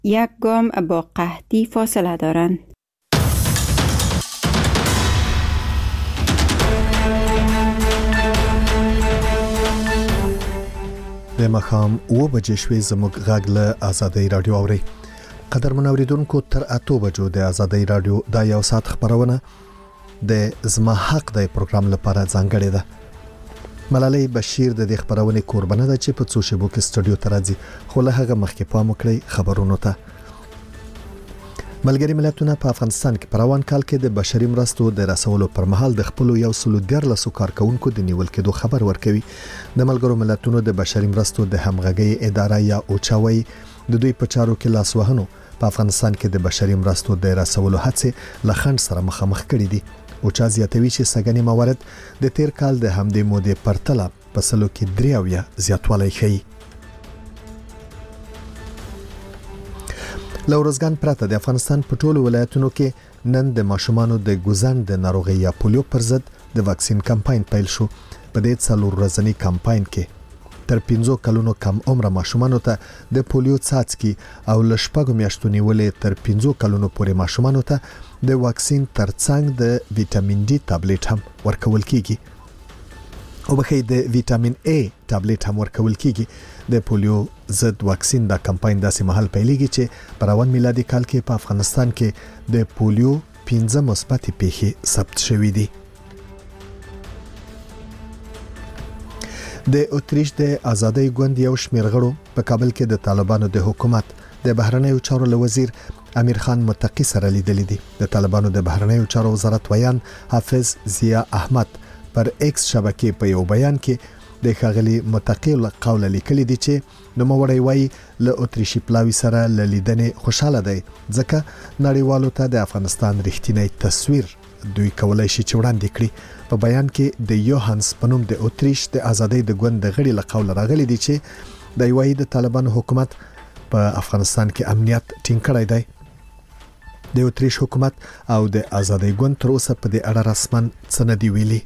یک گام با قحطی فاصله دارند. د مخام و بجې شوې زموږ غږ له آزادۍ رادیو اوري. قدرمن اوریدونکو تر 8 بجو د آزادۍ رادیو دا یو ساعت خبرونه د زما حق د پروګرام لپاره ځانګړې ده. ملالۍ بشیر د دې خبرونه قربانه ده چې په څو شیبو کې سټوډیو ته راځي، خو له هغه مخکې پام وکړئ خبرونو ته. ملګری ملتونه په افغانستان کې په روان کال کې د بشري مرستو د رسولو پر مهال د خپل 114 کارکونکو د نیول کېدو خبر ورکوي. د ملګرو ملتونو د بشري مرستو د همغږي اداره یا اوچاوي د دوی په چارو کې لاس وهنو په افغانستان کې د بشري مرستو د رسولو هڅې له خنډ سره مخامخ کړي دي. اوچا زیاتوي چې سګنې موارد د تیر کال د همدې مودې پرتله په سلو کې 3 زیاتوالی ښیي. لورزګان پرته د افغانستان په ټولو ولایتونو کې نن د ماشومانو د ګوزن د ناروغي یا پولیو پر ضد د واکسین کمپاین پیل شو. په دې څلور ورځنی کمپاین کې تر 15 کلونو کم عمر ماشومانو ته د پولیو څاڅکي او لشپږو میاشتو نیولې تر 15 کلونو پورې ماشومانو ته د واکسین ترڅنګ د وټامین ډي ټابلیټ هم ورکول کیږي. او بخې د وټامین A ټابلیټ هم ورکول کیږي. د پولیو ضد واکسین دا کمپاین داسې مهال پیلېږي چې په روان میلادي کال کې په افغانستان کې د پولیو 15 مثبت پیښې ثبت شوې دي. د اتریش د آزادۍ ګوند یو شمېر غړو په کابل کې د طالبانو د حکومت د بهرنیو چارو وزیر امیر خان متقی سره لیدلې دي. د طالبانو د بهرنیو چارو وزارت ویان حافظ ضیا احمد پر ایکس شبکې په یو بیان کې د ښاغلي متقی له قوله لیکلي دي چې نوموړی وایي له اتریشي پلاوي سره لیدنې خوشاله دی ځکه نړیوالو ته د افغانستان رښتینی تصویر دوی کولای شي چې وړاندې کړي. په بیان کې د یوهانس په نوم د اتریش د آزادۍ د ګوند د غړي له قوله راغلي دي چې د وایي د طالبانو حکومت په افغانستان کې امنیت ټینګ کړی دی. د اتریش حکومت او د آزادۍ ګوند تر اوسه په دې اړه رسماً څه نه دی ویلي.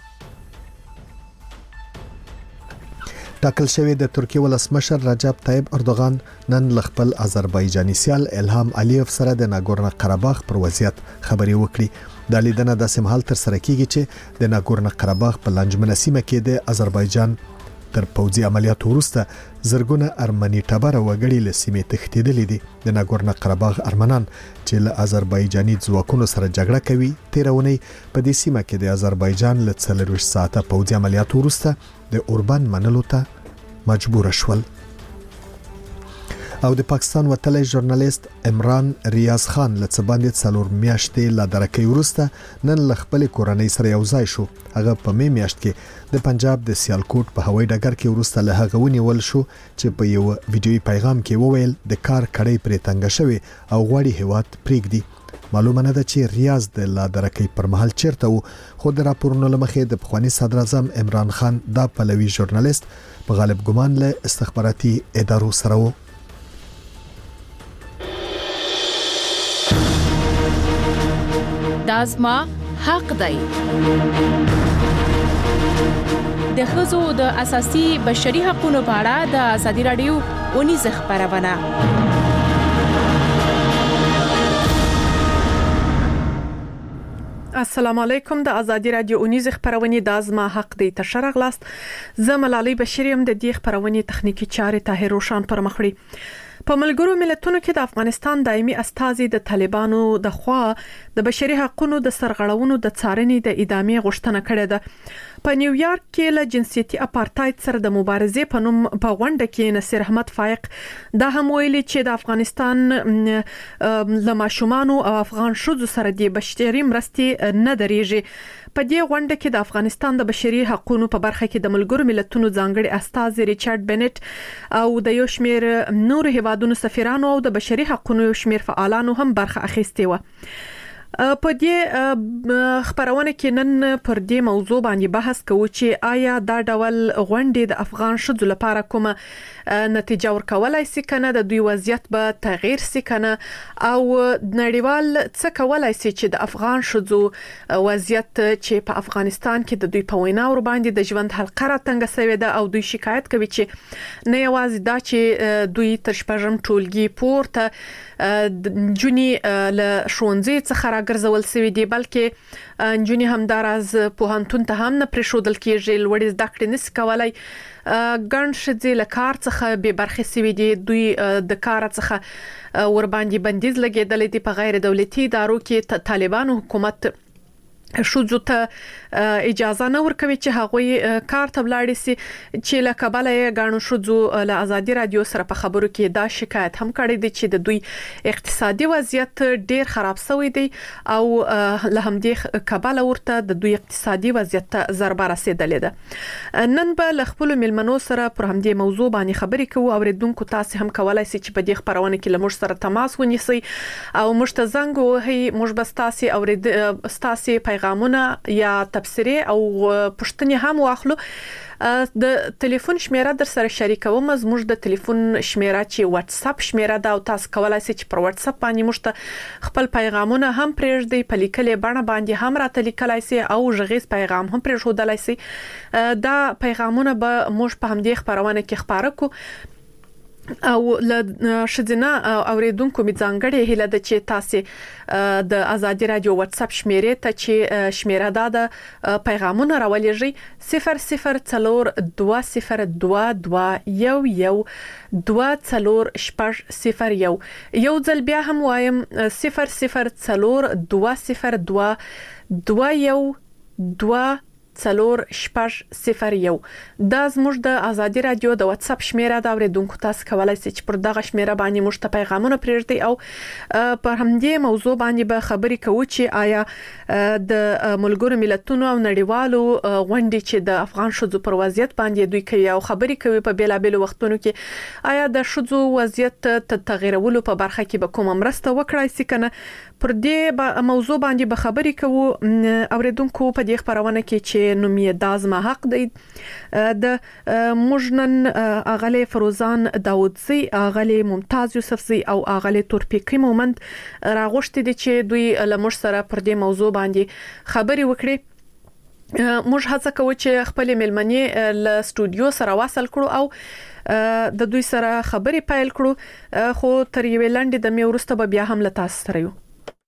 ټاکل شوی د ترکیه ولسمشر رجب طیب اردوغان نن خپل آذربایجاني سیال الهام الیف سره د ناګورنو قرهباغ پر وضعیت خبري وکړي. د لیدنه د سمحال تر سره کیږي چې د ناګورنو قرهباغ په لنجمنه سیمه کې د آذربایجان تر پوځي عملیاتو وروسته زرګونه ارمني ټبر وګړي له سیمې تښتیدلې دي. د ناګورنو قرهباغ ارمنان چې له آذربایجاني ځواکونو سره جګړه کوي تیرونی په دې سیمه کې د آذربایجان له 24 ساعته پوځي عملیاتو وروسته د اوربان منلو ته مجبور شول. او د پاکستان وتلی ژورنالیست عمران ریاض خان له څه باندې 4 میاشتې لا درکې وروسته نن خپل کورنۍ سره یو ځای شو. هغه په می میاشت کې د پنجاب د سیالکوټ په هوایي ډګر کې وروسته له هغه ونیول شو چې په یو ویډیویي پیغام کې وویل د کار کړۍ پرې تنګ شوی او غواړي هیواد پریږدي. معلومه نه ده چې ریاض د لا درکې پر مهال چیرته وو، خو د راپورونو لمخې د پخوانی صدر اعظم عمران خان دا پلوي ژورنالیست په غالب ګمان له استخباراتي ادارو سره وو. دا زما حق دی. د ښځو د اساسي بشري حقوقو په اړه د ازادي رادیو اونیزه خبرونه. السلام علیکم. د ازادي رادیو اونیزه خبرونه د ازما حق دی تشر غلاست. زه ملالۍ بشیریم د دې خبرونه تخنیکی چارې طاهر روشان پر مخړي. په ملګرو ملتونو کې د افغانستان دایمي استازي د طالبانو د خوا د بشري حقوقو د سرغړونو د څارنې د ادامې غوښتنه کړې ده. په نیویارک کې له جنسيتي اپارټاید سره د مبارزې په نوم په غونډه کې نصیر احمد فائق دا هم ویلي چې د افغانستان له ماشومانو او افغان شوزو سره د بشري مرستې نه درېږي. په دې غونډه کې د افغانستان د بشري حقوقو په برخه کې د ملګرو ملتونو ځانګړي استازي ریچارډ بنټ او د یو شمېر نور هیوادونو سفیرانو او د بشري حقوقو یو شمېر فعالانو هم برخه اخیستې و. په دې خبرونه کې نن پر دې موضوع باندې بحث کوو چې آیا دا ډول غونډې د افغان شذو لپاره کومه نتیجه ورکولای سي کنه د دوی وضعیت به تغییر سي کنه او نړیوال څه کولای سي چې د افغان شذو وضعیت چې په افغانستان کې د دوی په وینا ور باندې د ژوند حلقه را تنګ شوې ده او دوی شکایت کوي چې نه یوازې دا چې دوی تر شپږم ټولګي پورته جونی له شونځي څخه راګرځول سوي دي بلکې جونی هم دراز پوهنتون ته هم نه پرېښودل کېږي لوړې زده کړې نس کولای ګڼ ښځې له کار څخه به برخې سوي دي دوی د کار څخه ور باندې بندیز لګیدل دي په غیر دولتي ادارو کې طالبانو حکومت شوزو ته اجازه نه ورکوي چې هغوی کار ته ولاړ شي چې له کابل یې غاڼو شوزو له ازادي رادیو سره په خبرو کې دا شکایت هم کړی دی چې د دوی اقتصادي وضعیت ډیر خراب شوی دی او له همدې کابل ورته د دوی اقتصادي وضعیت ته ضربه رسیدلې ده نن به له خپل ملمنو سره پر همدې موضوع باندې خبرې کوو او اوریدونکو تاسو هم کولای شئ چې په دې خبرونه کې له موږ سره تماس ونیسئ او موږ ته زنګ وهئ موږ به تاسو اورید تاسو پیغامونه یا تبصره او پښتنې هم واخلو د ټلیفون شمیره در سره شریکوم زموږ د ټلیفون شمیره چې واتس اپ شمیره ده او تاسو کولای شئ چې پر واتس اپ باندې موږ ته خپل پیغامونه هم پرېږدئ په لیکلې بڼه باندې هم راته لیکلای شئ او غږیز پیغام هم پرېښودلای شئ دا پیغامونه به موږ په همدې خبرونه کې خبره کوو او ل شذنا اوریدونکو می ځانګړي هله د چې تاسو د ازادي رادیو واتس اپ شمیره ته چې شمیره ده پیغامونه راولېږي 002022112401 یو ځل بیا هم وایم 00202221 4-6-0-1 دا زموږ د ازادي رادیو د واتس اپ شمیره دا اوریدونکو تاسو کولای شئ چې پر دغه شمیره باندې موږ ته پیغامونه پرېږدئ او پر همدې موضوع باندې به خبرې کوو چې آیا د ملګرو ملتونو او نړیوالو غونډې چې د افغان شذو پر وضعیت باندې دوی کوي او خبرې کوي په بیلابېلو وختونو کې آیا د شذو وضعیت تغیرولو په برخه کې به کومه مرسته وکړای شي کنه پر دې موضوع باندې به خبرې کوو اوریدونکو په دې خبرونه کې چې نومي دازما حق دی د مجنن اغلی فروزان داودزی اغلی ممتاز یوسفزی او اغلی تورپیکی مومند راغوشتي دي چې دوی لمر سره پر دې موضوع باندې خبري وکړي موږ هڅه کوو چې خپل ملمنې ل سټوډیو سره واصل کړو او د دوی سره خبري پیل کړو خو تر یوې لنډې د مې ورسته به بیا هم له تاسو سره یو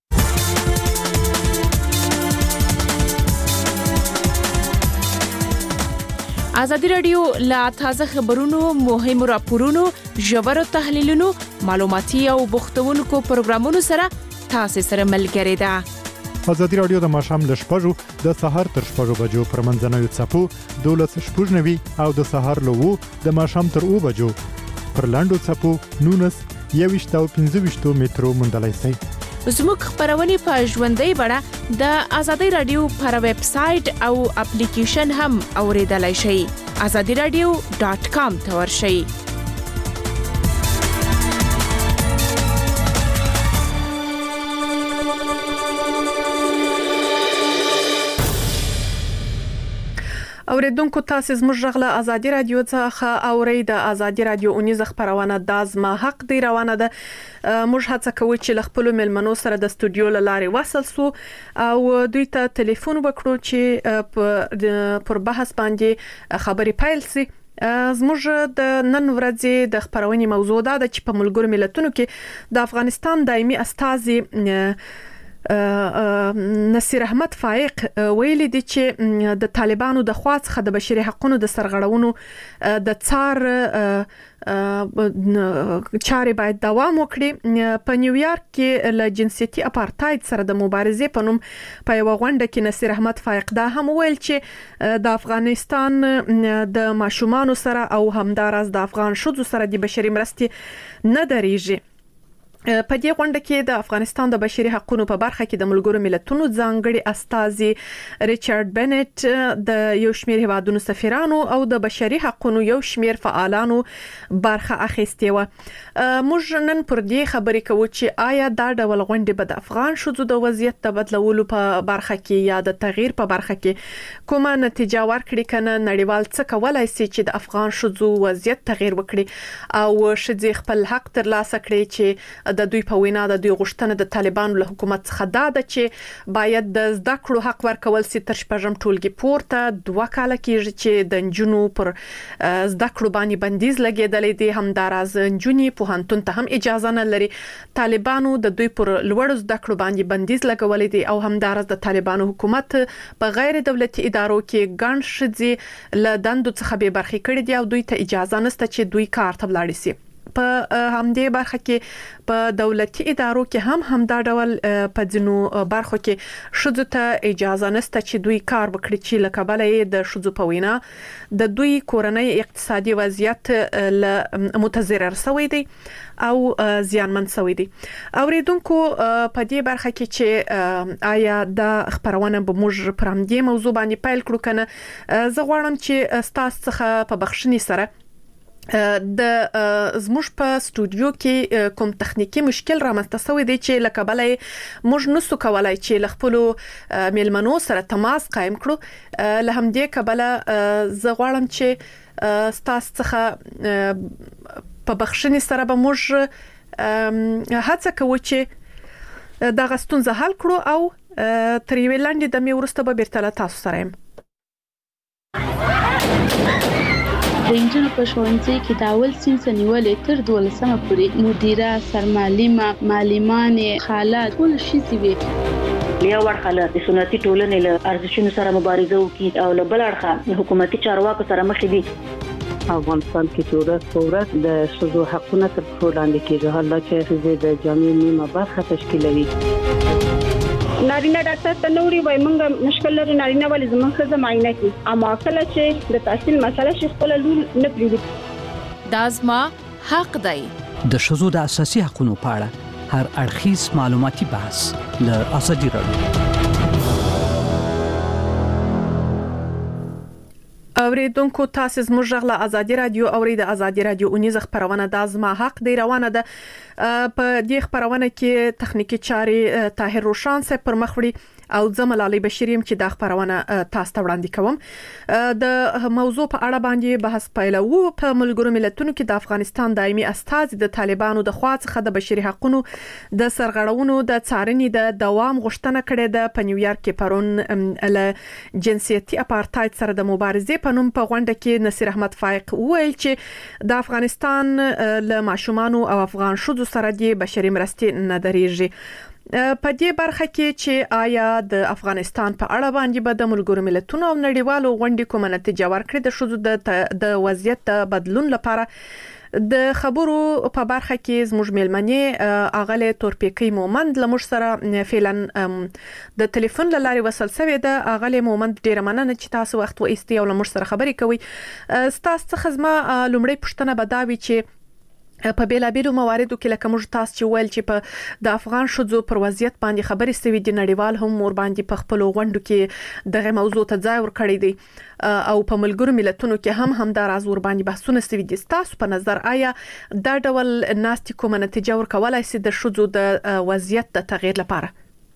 ازادي رادیو لا تازه خبرونو مهم راپورونو ژور تحلیلونو معلوماتي او بوختونکو پروګرامونو سره تاسو سره ملګری ده ازادي رادیو د ماشام ل شپږو د سحر تر شپږو بجو پر منځنوي چپو 12:00 او د سحر له 2 د ماشام تر 2 بجو پر لاندو چپو 19:15 مترو مندلای سي زموږ خبرونه په ژوندۍ بڼه د ازادي رادیو پر ویب سټ او اپلیکیشن هم اوریدلای شئ azadiradio.com ته ورشئ اوریدونکو تاسو زموږ غږ ازادي رادیو څخه اورئ د ازادي رادیو اونیز خبرونه د ازما حق دی روانه ده موږ هڅه کوو چې خپل ملمنو سره د سټوډیو لارې وصل سو او دوی ته ټلیفون وکړو چې پر بحث باندې خبري پیل سي زموږ د نن ورځې د خبرونې موضوع ده چې په ملګرو ملتونو کې د افغانستان دایمي استازي نصیر احمد فائق ویلي دي چې د طالبانو د خوا څخه د بشري حقوقو د سرغړونو د څار چاري باید دوام وکړي په نیویارک کې له جنسيتي اپارټاید سره د مبارزې په نوم په یو غونډه کې نصیر احمد فائق دا هم ویل چې د افغانستان د ماشومان سره او همدارس د افغان شذو سره د بشري مرستې نه درېږي په دې غونډه کې د افغانستان د بشري حقوقو په برخه کې د ملګرو ملتونو ځانګړي استازي ریچارډ بنټ د یو شمېر هیوادونو سفیرانو او د بشري حقوقو یو شمېر فعالانو برخه اخیستې و. موږ نن پر دې خبرې کوو چې آیا دا ډول غونډې به د افغان شوزو د وضعیت د بدلولو په برخه کې یا د تغییر په برخه کې کومه نتیجه ورکړي کنه. نړیوال څه کولای شي چې د افغان شوزو وضعیت تغییر وکړي او شذ خپل حق ترلاسه کړي چې د دوی په وینا د دوی غوښتنه د طالبانو له حکومت څخه ده چې باید د زده کړو حق ورکول سي تر شپږم ټولګي پورته 2 کاله کېږي چې د نجونو پر زده کړو باندې بندیز لګیدلې دي. همداراز نجونې په هنتون ته هم اجازه نه لري. طالبانو د دوی پر لوړ زده کړو باندې بندیز لګولې دي او همداراز د طالبانو حکومت په غیر دولتي ادارو کې ګڼ شذ له دندو څخه به برخې کړې دي او دوی ته اجازه نشته چې دوی کار ته ولاړ شي. په همدې برخه کې په دولتي ادارو کې همدا ډول په ځینو برخو کې شذ ته اجازه نشته چې دوی کار وکړي چې لکه بلې د شذ په وینا د دوی کورنۍ اقتصادي وضعیت له متضرر شوی دی او زیانمن شوی دی. اوریدونکو په دې برخه کې چې آیا د خبرونه به موږ پر همدې موضوع باندې پیل کړو کنه. زه غواړم چې تاسو څخه په بخښنې سره د زموږ په استودیو کې کوم تخنیکی مشکل رامنځته شوی دی چې لکه بلې موږ نسو کولای چې لخپلو میلمنو سره تماس قائم کړو. له همدې کبله زه غواړم چې تاسو څخه په بخښنې سره به موږ هڅه کوو چې دا غستونزه حل کړو او تر یوې لنډې دمې وروسته به بیرته له تاسو سره یم. د انجنونو په ښوونځي کې د اول صنف نیولې تر 12مه پورې مدیره، سرمعلمه، معلمانې، خالات ټول شي وي. یو ورخه د سنتي ټولنې له ارزښتونو سره مبارزه وکړي او له بل اړخه حکومتي چارواکو سره مخ دي. افغانستان کې ورځ په ورځ د ښځو حقونه تر پښو لاندې کېږي. حالا چې ښځې د جامعې نیمه برخه تشکیلوي. نارینه ډاکټر ته نوري وای مونږ مشکل لري نارینه ولې زموږ ښځه معاینه کوي اما کله چې د تحصیل مسله شي خپل لور نه پریږدي. دا زما حق دی. د ښځو د اساسي حقوقو په اړه هر اړخیز معلوماتي بحث له ازادي راډیو. اوریدونکو تاسو زموږ غږ له ازادي رادیو او د ازادي رادیو اونیز خبرونه د زما حق دی روانه ده. په دې خبرونه کې تخنیکی چاري طاهر روشان سره پر مخ وړي او زملالي بشریم چې د خبرونه تاسو ته وړاندې کوم. د موضوع په اړه باندې بحث پیلوو. په ملګرو ملتونو کې د افغانستان دایمي استازي د طالبانو د خوا څخه د بشري حقوقو د سرغړونو د څارنې د دوام غوښتنه کړې ده. په نیویارک کې پرون له جنسيتي اپارټاید سره د مبارزې په نوم په غونډه کې نصیر احمد فائق وویل چې د افغانستان له ماشومان او افغان شذو سره د بشري مرستې نه درېږي. په دې برخه کې چې آیا د افغانستان په اړه باندې به د ملګرو ملتونو او نړیوالو غونډې کومه نتیجه ورکړي د شذو د وضعیت د بدلون لپاره د خبرو په برخه کې زموږ میلمنې اغله تورپیکی مومند لمر سره فعلا د ټلیفون لاري وصل شوی ده. اغله مومند ډیره مننه چې تاسو وخت و ایستي او لمر سره خبرې کوي. تاسو څخه زما لومړی پوښتنه بداوي چې په بیلابیلو مواردو کې لکه موږ تاسو چې ویل چې په د افغان شذو پر وضعیت باندې خبرې سوي دي نړیوال هم ور باندې په خپل غونډو کې دغه موضوع ته ځای ورکړی دی او په ملګرو ملتونو کې هم راز ور باندې بحثونه سوي دي. تاسو په نظر آیا دا ډول ناستې کومه نتیجه ورکولای شي د شذو د وضعیت د تغییر لپاره؟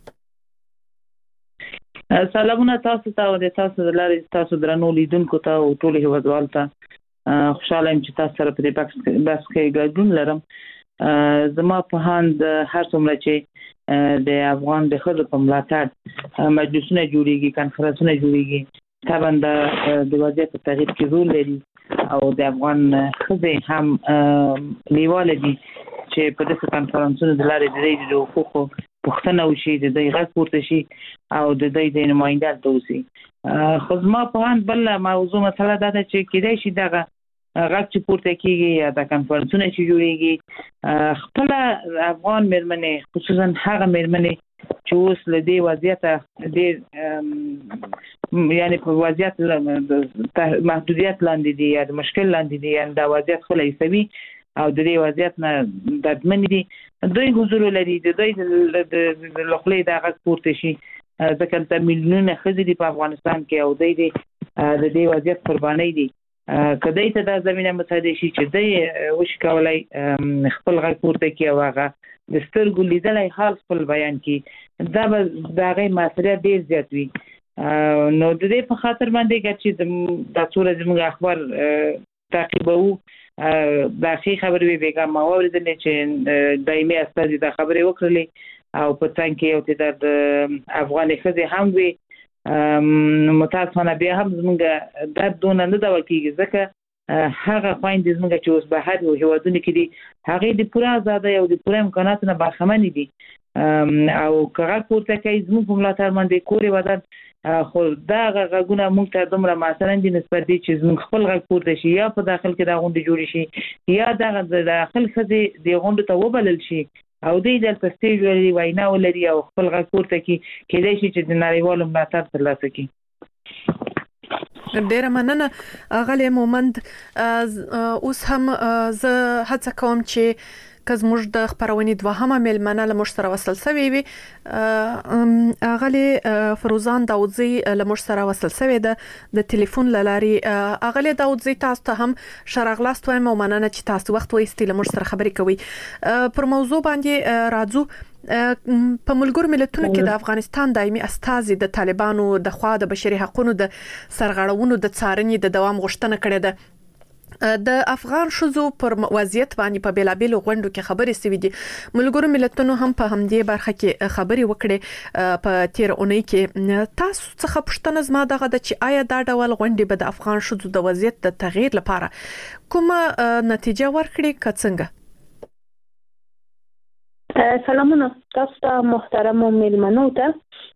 سلامونه تاسو ته او د تاسو د لارې تاسو درنو لیدونکو ته او ټول هیوادوالو ته. خوشاله یم چې تاسو سره په دې بحث کې ګډون لرم. زما په هاند هر څومره چې د افغان د خلکو په ملاتړ مجلسونه جوړیږي، کانفرنسونه جوړیږي، طبعا د وضعیت په تغییر کې رول لري او د افغان ښځې هم لیواله دي چې په دغه کانفرنسونو د لارې د دې د حقوقو پوښتنه وشي، د دې غږ پورته شي او د دې د نمائنده توسي. خو زما په هاند بل موضوع مسله ده چې کېدای شي دغه غږ چې پورته کیږي یا د کانفرنسونه چې جوړیږي خپل افغان مېرمنې خصوصا هغه مېرمنې چې اوس له دې وضعیت یعنی په وضعیت محدودیت لاندې دي یا د مشکل لاندې دي یا د وضعیت خلای سوي او د دې وضعیت نه ددمن دي دوی حضور لري د دوی د لخلې د غږ پورته شي ځکه چې میلیونونه ښځې دي په افغانستان کې او دوی د دې وضعیت قرباني دي کدی ته د زمينه مساعده شي چې دوی وش کولای خپل غږ پورته کوي او هغه د سترګو لیدلای حال خپل بیان کوي دا د هغه مسؤلیت ډیر زیات وي نو د دې په خاطر باندې چې د ټول زموږ اخبار تعقیبو دا شي خبرې به بیګم اوریدل چې دایمي استاد د خبرې وکړلې او په څنګه کې یو د افغاني خزي هم وي متاسفانه بیا هم زموږ د دونه نه دا وکیږي ځکه هغه خويندې زموږ چې اوس بهر او هیوادونه کې دي هغه د پوره آزادۍ او د پوره امکاناتو نه برخمن دي او کغه پورته کوي زموږ په ملاتړ باندې کوري ودان خو دا غږونه موږ ته دومره مثلا د نسبت دي چې زموږ خپل غږ پورته شي یا په داخل کې دا غونډه جوړ شي یا د داخل خزي د غونډه ته وبلل شي او د پستیج لري وینا ولري او خپل غږ پورته کوي کېدای شي چې د نړیوالو ملاتړ ترلاسه کړي ډیر مننه غلې مومند اوس هم زه هڅه کوم چې کز موږ د خبرونې دوهمه ملمنه له مشتره وصل سوي وي غلې فروزان داوودزي له مشتره وصل سوي د ټلیفون لاري غلې داوودزي تاسو ته هم شرغلاست وایم او مننه چې تاسو وخت وایستي له مشتره خبرې کوي پر موضوع باندې راځو په ملګرو ملتونو کې د افغانستان دایمي استازي د طالبانو د خوا د بشري حقوقو د سرغړونو د څارنې د دوام غوښتنه کړې ده د افغان شذو پر وضعیت باندې په بیلابل غونډو کې خبرې سوي دي ملګرو ملتونو هم په همدې برخه کې خبرې وکړې په تیر اونۍ کې تاسو څخه پوښتنه زما دغه د چې آیا دا ډول غونډې به د افغان شذو د وضعیت د تغییر لپاره کومه نتیجه ورکړي کڅنګه سلامونه تاسو ته محترم مېلمنو ته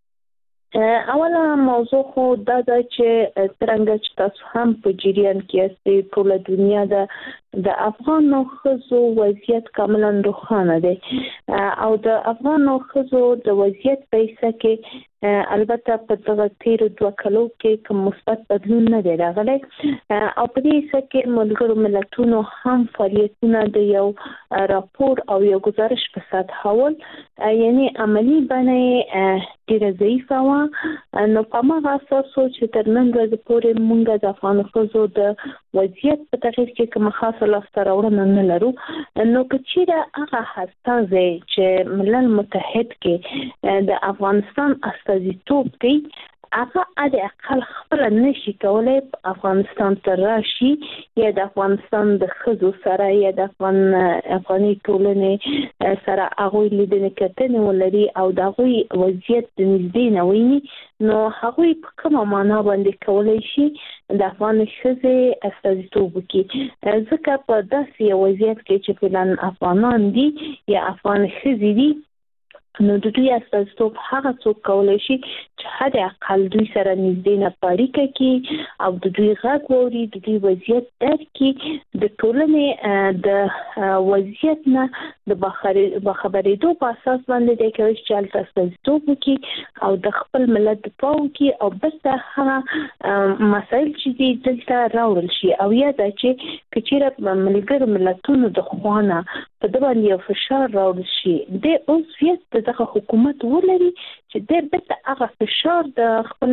اوله موضوع خو دا ده چې څنګه چې تاسو هم په جریان کې یاست ټول دنیا د افغان ښځو وضعیت کاملا روښانه دی او د افغان ښځو د وضعیت په حساب کې البته په دغه تیر 2 کلو کې کوم مثبت بدلون نه دی راغلی او په دې حساب کې ملګرو ملتونو هم فعالیتونه د یو راپور او یو گزارش په سطح حول یعنی عملی باندې ډیره ضعیفه و نو په هغه اساس چې تر نن ورځې پورې موږ د افغان ښځو د وضعیت په تغییر کې کوم خاصه لاسته راوړنه نه لرو نو کچېره هغه استازي چې ملل متحد کې د افغانستان استازیتوب کوي هغه د اقل خپل نشي کولای افغانستان ته راشي یا د افغانستان د خزو سره یا د افغاني ټولنې سره هغه لیدنه کتنه ولري او د هغه وضعیت د نږدې نه ویني نو هغه په کومه معنا باندې کولای شي د افغان خزې استازیتوب کوي ځکه په داسې وضعیت کې چې فلان افغانان دي یا افغان خزې دي نو د دوی استازیتوب هغه څوک کولای شي چې حد اقل دوی سره نږدې نه اړیکه کوي او د دوی غږ ووري د دوی وضعیت درک کوي د ټولنې د وضعیت نه د خبرېدو په اساس باندې د کوي چې استازیتوب کوي او د خپل ملت دفاع کوي او بس هغه مسایل چې دلته راوړل شي او یا د چې کچېره ملګرو ملتونو د خوانه په دغه یو فشار راوړل شي د اوسیت دغه حکومت ولري چې د بت هغه فشار د خپل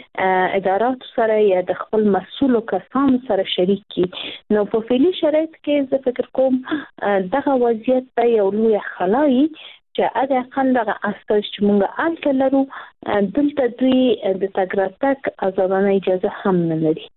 ادارات سره یا د خپل مسؤلو کسانو سره شریک کی نو په فعلی شرایط کې زه فکر کوم دغه وضعیت په یو لوی خلای چې اګه اقل دغه اساس چې موږ الته لرو دلته دوی د تګراتک ازادانه اجازه هم نه لري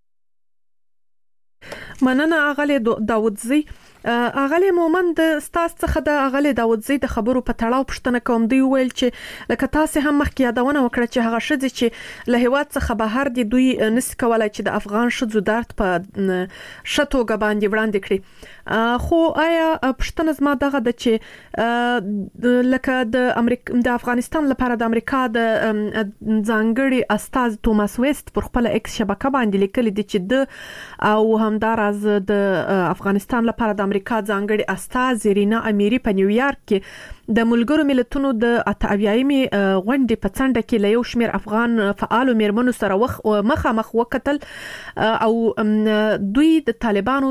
مننه اغلی داوودزي اغلی مومند ستاسو څخه د اغلی داوودزي د خبرو په تړاو پوښتنه کوم دی ویل چې لکه تاسو هم مخکې یادونه وکړه چې هغه شذ چې له هیواد څخه بهر دي دوی نس کولای چې د افغان شذو درد په شتوګه باندې وړاندې کړي خو آیا پښتنه زما دغه د چې لکه د افغانستان لپاره د امریکا د ځانګړي استاذ توماس ویست پر خپل ایکس شبکه باندې لیکلي دي چې د او همداراز د افغانستان لپاره د امریکا ځانګړي استاذ رینا امیری په نیویارک کې د ملګرو ملتونو د 88مې غونډې په څنډه کې له یو شمېر افغان فعالو میرمنو سره مخامخ وکتل او دوی د طالبانو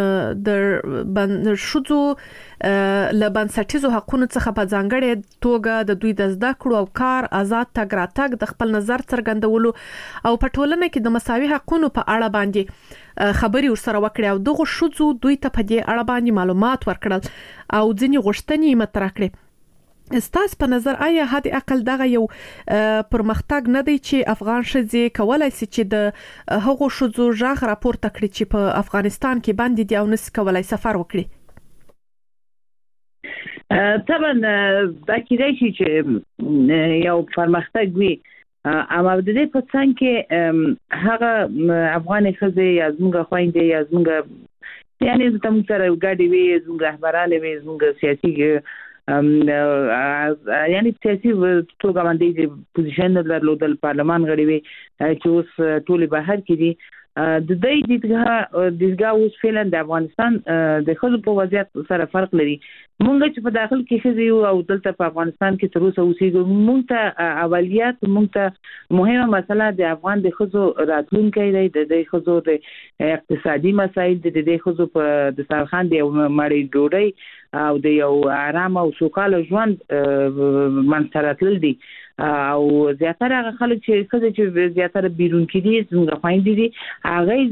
د شذو له بنسټیزو حقوقو څخه په ځانګړې توګه د دوی د زده کړو او کار آزاد تګ راتګ د خپل نظر څرګندولو او په ټولنه کې د مساوي حقوقو په اړه باندې خبري ورسره وکړي او دغه شذو دوی ته په دې اړه باندې معلومات ورکړل او ځینې غوښتنې مطرح کړې. ستاسو په نظر آیا حد اقل دغه یو پرمختګ نه دی چې افغان ښځې کولای شي چې د هغو شذو ژغ راپورته کړي چې په افغانستان کې باندې دی او نس کولای سفر وکړي؟ طبعا دا کېدای شي چې یو پرمختګ وي، اما د دې په څنګ کې هغه افغاني ښځې یا زموږ خويندې یا زموږ یعنی زموږ سره ګاډي وي، زموږ رهبران وي، زموږ سیاسي یعنی سیاسي توګه باندې پوزیشن درلودل، پارلمان غړي وي چې اوس ټول بهر کې دي. د دې دیدګاه اوس فعلا د افغانستان د خلکو په وضعیت سره فرق لري. مونږ چې په داخل کې ښځې یو او دلته په افغانستان کې تر اوسه اوسېږو، مونږ ته اولیات، مونږ ته مهمه مسله د افغان د ښځو راتلونکی دی، د ښځو د اقتصادي مسایل، د ښځو په دسترخوان د یو مړۍ ډوډۍ او د یو آرام او سوکاله ژوند منځته راتلل دي. او زیاتره هغه خلک چې زیاتره بیرون کې دي، څنګه خويندې دي، هغه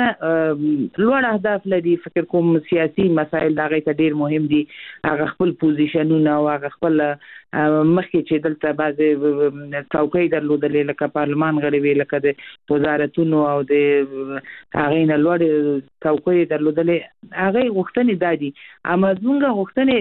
زیاتره لوړ اهداف لري. فکر کوم سیاسي مسایل هغه ته ډیر مهم دي، هغه خپل پوزیشنونه او هغه خپل مخکې چې دلته بعضي څوکۍ درلودلې لکه پارلمان غړي وي، لکه د وزارتونو او د هغه نه لوړ څوکۍ درلودلې، هغه غوښتنې دادي. اما زموږ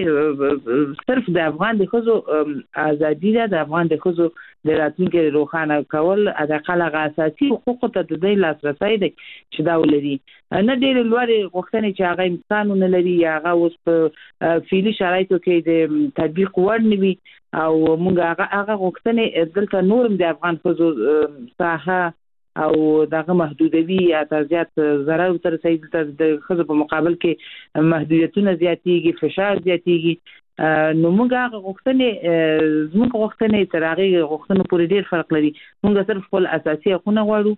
غوښتنې صرف د افغان د ښځو ازادي ده، د افغان د ښځو د راتلونکي روښانه کول، د خلک اساسي حقوقو ته د دې لاسرسي دی چې دا ولري. نه ډېر لوړ غوښتنې چې هغه امکان نه لري یا هغه اوس په فعلي شرایطو کې د تطبیق وړ نه وي، او موږ هغه غوښتنې دلته نورم د افغان ښځو ساحه او دغه محدودوي یا زیات ضرر تر رسېږي، د ښځو په مقابل کې محدودیتونه زیاتېږي، فشار زیاتېږي. نو موږ هغه غوښتنې زموږ غوښتنې تر هغه غوښتنو پورې ډېر فرق لري. موږ صرف خپل اساسي حقوق غواړو.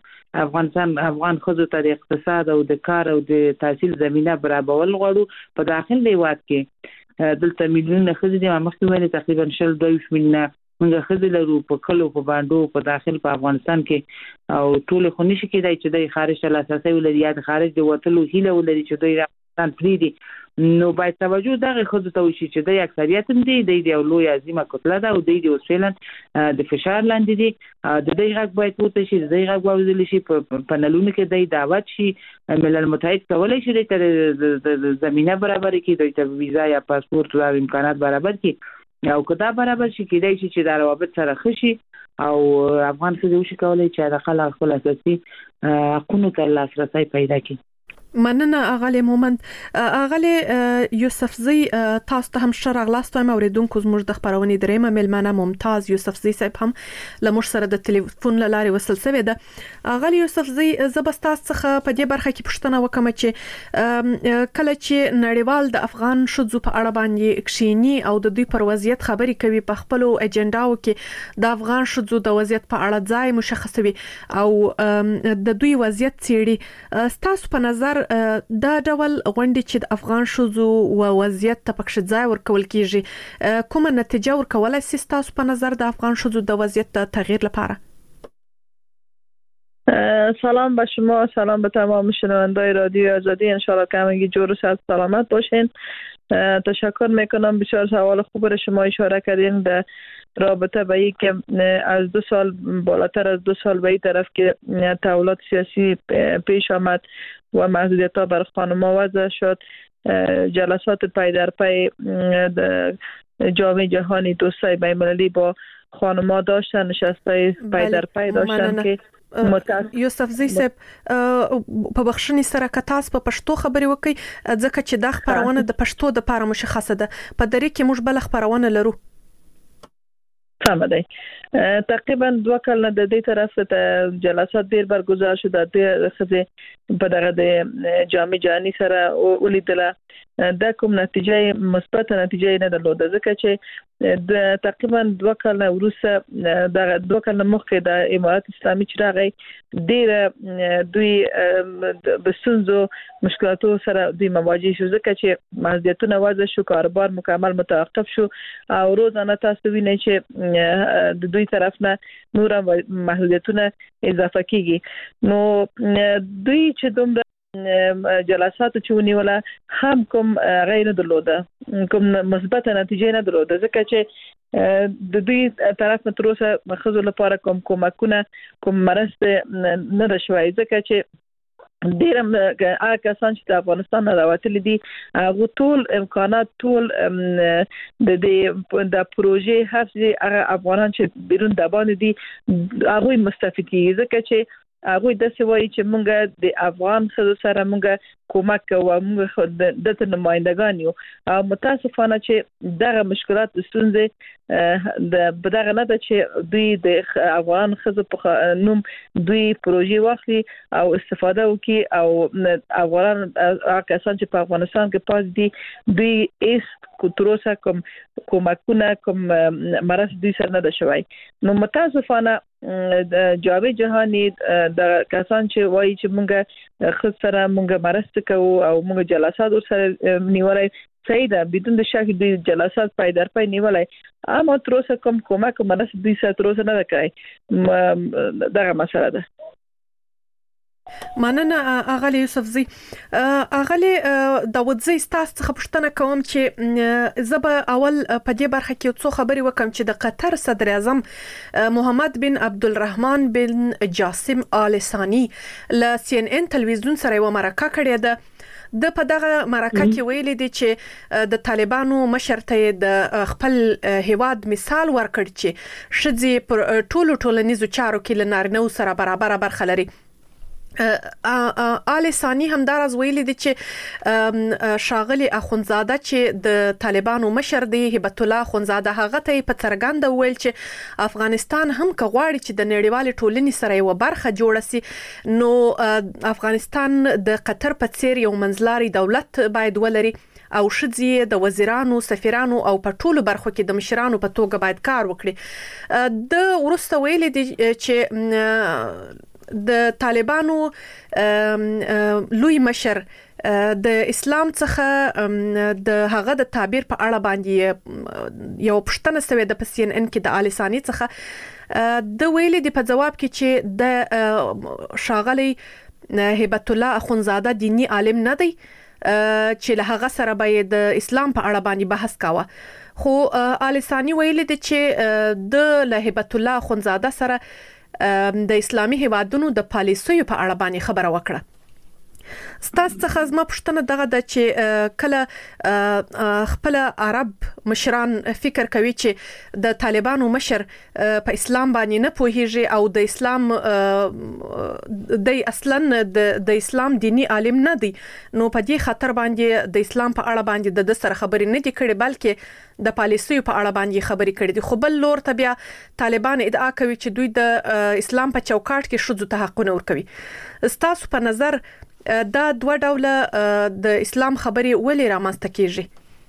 افغان ښځو ته د اقتصاد او د کار او د تحصیل زمينه برابرول غواړو. په داخل هیواد کې دلته میلیونونه ښځې دي، مخکې ویل تقریبا 22 میلیونه موږ ښځې لرو په کلو، په باندو، په داخل په افغانستان کې، او ټول خو نشي کېدای چې د خارج ته لاسرسي ولري یا د خارج د وټلو هیله ولري چې دوی افغانستان پریدي. نو باید توجه دغه ښځو ته وشي چې د اکثریت هم دي، د یو لوی عظیمه کتله ده او د اوسفیلن د فشار لاندې دي. د دې غږ باید پورته شي، د دې غږ واورېدل شي، په پنلونو کې د دعوت شي. ملل متحد کولای شي د زمينه برابر کړي، د ویزا یا پاسپورت او امکانات برابر کړي، او کدا برابر شي کېدای شي چې د روابط سره خشي او افغان ښځې وشي کولای چې د خلک خپل اساسي حقوقو ته لاسرسي پیدا کړي. مننه اغلی مومند. اغلی یوسفزی، تاسو ته هم ښه راغلاست. اوریدونکو زموږ د خبرونې درېمه مېلمانه ممتاز یوسفزی صاحب هم لمر سره د ټلیفون لارې وصل شوی ده. اغلی یوسفزی، زه به تاسو څخه په دې برخه کې پوښتنه وکم چې کله چې نړیوال د افغان ښځو په اړه باندې کښینی او د دوی پر وضعیت خبرې کوي، په خپل ایجنډاو کې د افغان ښځو د وضعیت په اړه ځای مشخصوي او د دوی وضعیت څېړي، تاسو په نظر دا ډول غونډې چې د افغان ښځو او وضعیت ته پکې ځای ورکول کیږي، کومه نتیجه ورکولای شي تاسو په نظر د افغان ښځو د وضعیت د تغییر لپاره؟ سلام به شما، سلام به تمام شنوندای رادیو آزادی. انشالله که همگی جور و صحت سلامت باشین. تشکر میکنم. بسیار سوال خوب را شما اشاره کردین در رابطه به این که از 2 سال بالاتر از 2 سال به این طرف که تحولات سیاسی پیش آمد و محدودیت ها بر خانم ها وضع شد، جلسات پای در پای جامعه جهانی دوستای بین‌المللی با خانم ها داشتن، نشستای پای در پای داشتن که یوسفزی صاحب په بخښنې سره که تاسو په پښتو خبرې وکړئ، ځکه چې دا خبرونه د پښتو د لپاره مشخصه ده. په دری کې موږ بل خبرونه لرو. سم دی. تقریبا 2 کال د دې طرف ته جلسات ډیر برگزار شو د خزه په دغه د جامع جهانی سره ولیدله دا کوم نتیجه مثبت نتیجه نه درلوده ځکه چې د تقریبا 2 کال وروسته د 2 کال مخکې د امارات اسلامي چې راغی ډیر دوی بسنځو مشکلاتو سره دوی مواجه شو ځکه چې محدودیتونه وضع شو کاروبار مکمل متوقف شو او روزانه تاسو وینئ چې د دوی طرف نه نور محدودیتونه اضافه کیږي نو دوی چې دومره جلسات چې ونیوله هم کوم غیر درلوده کوم مثبت نتیجه نه درلوده ځکه چې د دوی طرف نه تر اوسه خزو لپاره کومکونه کوم مرسته نه راشوي ځکه چې ډیر هغه کسان چې د افغانستان نه راوتلي دي هغه ټول امکانات ټول د پروژې هغه افغانان چې بیرون د باندې دي هغه مستفید کیږي ځکه چې هغه د سوي چې مونږ د افغان خزو سره مونږ کومک کوو مونږ د نمائندگان یو او متاسفانه چې دغه مشکلات ستونزې د بدغه نه چې دوی د افغان خزو په نوم دوی پروژې واخلي او استفاده وکړي او افغان کسان چې په افغانستان کې پاتې دي دوی ایس کوتروسا کومکونه کوم مرسته دوی سره نه ده شوی نو متاسفانه د جامع جهانی د کسان چې وایي چې مونږ خسره مونږ مرسته کوو او مونږ جلسات سره نیولای صحیح ده بدون د شک د جلسات پای نیولای اما تر اوسه کومک مرسته دوی سره تر اوسه نه کوي دغه مسله ده مننه اغلی یوسفزی اغلی داودزی ستاسو څخه پوښتنه کوم چې زبا اول په دې برخه کې څو خبرې وکم چې د قطر صدر اعظم محمد بن عبدالرحمن بن جاسم آل ثانی ل سی ان ان تلویزیون سره یو مرکه کړې ده د په دغه مرکه کې ویلي دي چې د طالبانو مشر ته د خپل هیواد مثال ورکړ چې شذي پر ټولنیزو چارو کې لنارنو سره برابر برخه لري آل ثانی هم دراز ویلي دي چې شاغلی اخونزاده چې د طالبانو مشر دی هبت الله اخونزاده هغه ته په څرګنده ویل چې افغانستان هم کغواړي چې د نړیوال ټولنې سره یو برخه جوړ شي نو افغانستان د قطر په څیر یو منځلاري دولت باید ولري او شذي د وزیرانو سفیرانو او په ټولو برخو کې د مشرانو په توګه باید کار وکړي د ورسته ویلي دي چې د طالبانو لوی مشر د اسلام څخه د هغه د تعبیر په اړه باندې یو پښتنه سوي د پسین ان کې د آل ثانی څخه د ویلي د په جواب کې چې د شاغلی هبت الله اخونزاده دینی عالم نه دی چې له هغه سره باید د اسلام په اړه باندې بحث کاوه خو آل ثانی ویلي د چې د له هبت الله اخونزاده سره د اسلامي هیوادونو د پالیسیو په اړه باندې خبره وکړه ستاسو څخه زما پوښتنه دغه ده چې کله خپل عرب مشران فکر کوي چې د طالبانو مشر په اسلام باندې نه پوهیږي او د اسلام د اصلا د اسلام دینی عالم نه دی نو په دې خاطر باندې د اسلام په اړه باندې د سره خبرې نه دي کړې بلکې د پالیسیو په اړه باندې خبرې کړې دي خو بل لور ته بیا طالبان ادعا کوي چې دوی د اسلام په چوکاټ کې شذو ته حقونه ورکوي ستاسو په نظر دا دوه ډوله د اسلام خبرې ولې رامنځته کیږي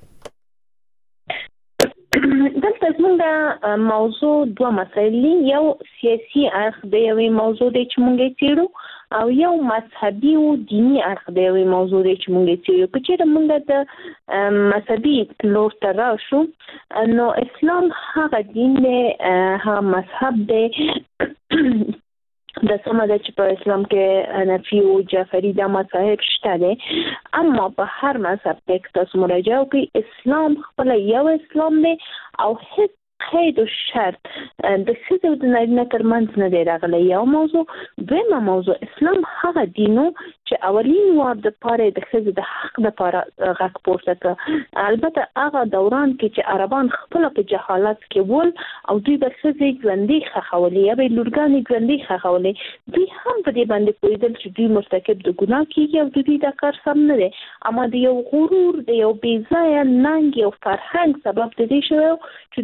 دلته زموږ موضوع دوه مسایل یو سیاسي اړخ دی یو موضوع دی چې موږ څېړو او یو مذهبي او دینی اړخ دی یو موضوع دی چې موږ څېړو که چېرې موږ د مذهبي لور ته راشو نو اسلام هغه دین دی هغه مذهب دی د سمده چې په اسلام کې حنفي او جعفری د مذاهب شته دي اما په هر مذهب کې تاسو مراجعه وکړئ اسلام خپل یو اسلام دی او هیڅ قید او شرط د څه د نارینه ترمنځ نه دی راغلی یو موضوع دویمه موضوع اسلام هغه دینو چې اولین وار د پاره د ښځې د حق لپاره غږ پورته کړ البته هغه دوران کې چې عربان خپل په جهالت کې ول او دوی به ښځې ژوندۍ ښخولې یا به لورګانې ژوندۍ ښخولې دوی هم په دې باندې پوهېدل چې دوی مرتکب د ګناه کېږي او دوی دا کار سم نه دی اما د یو غرور د یو بې ځایه ننګ یو فرهنګ سبب د دې شوی چې دوی دا کار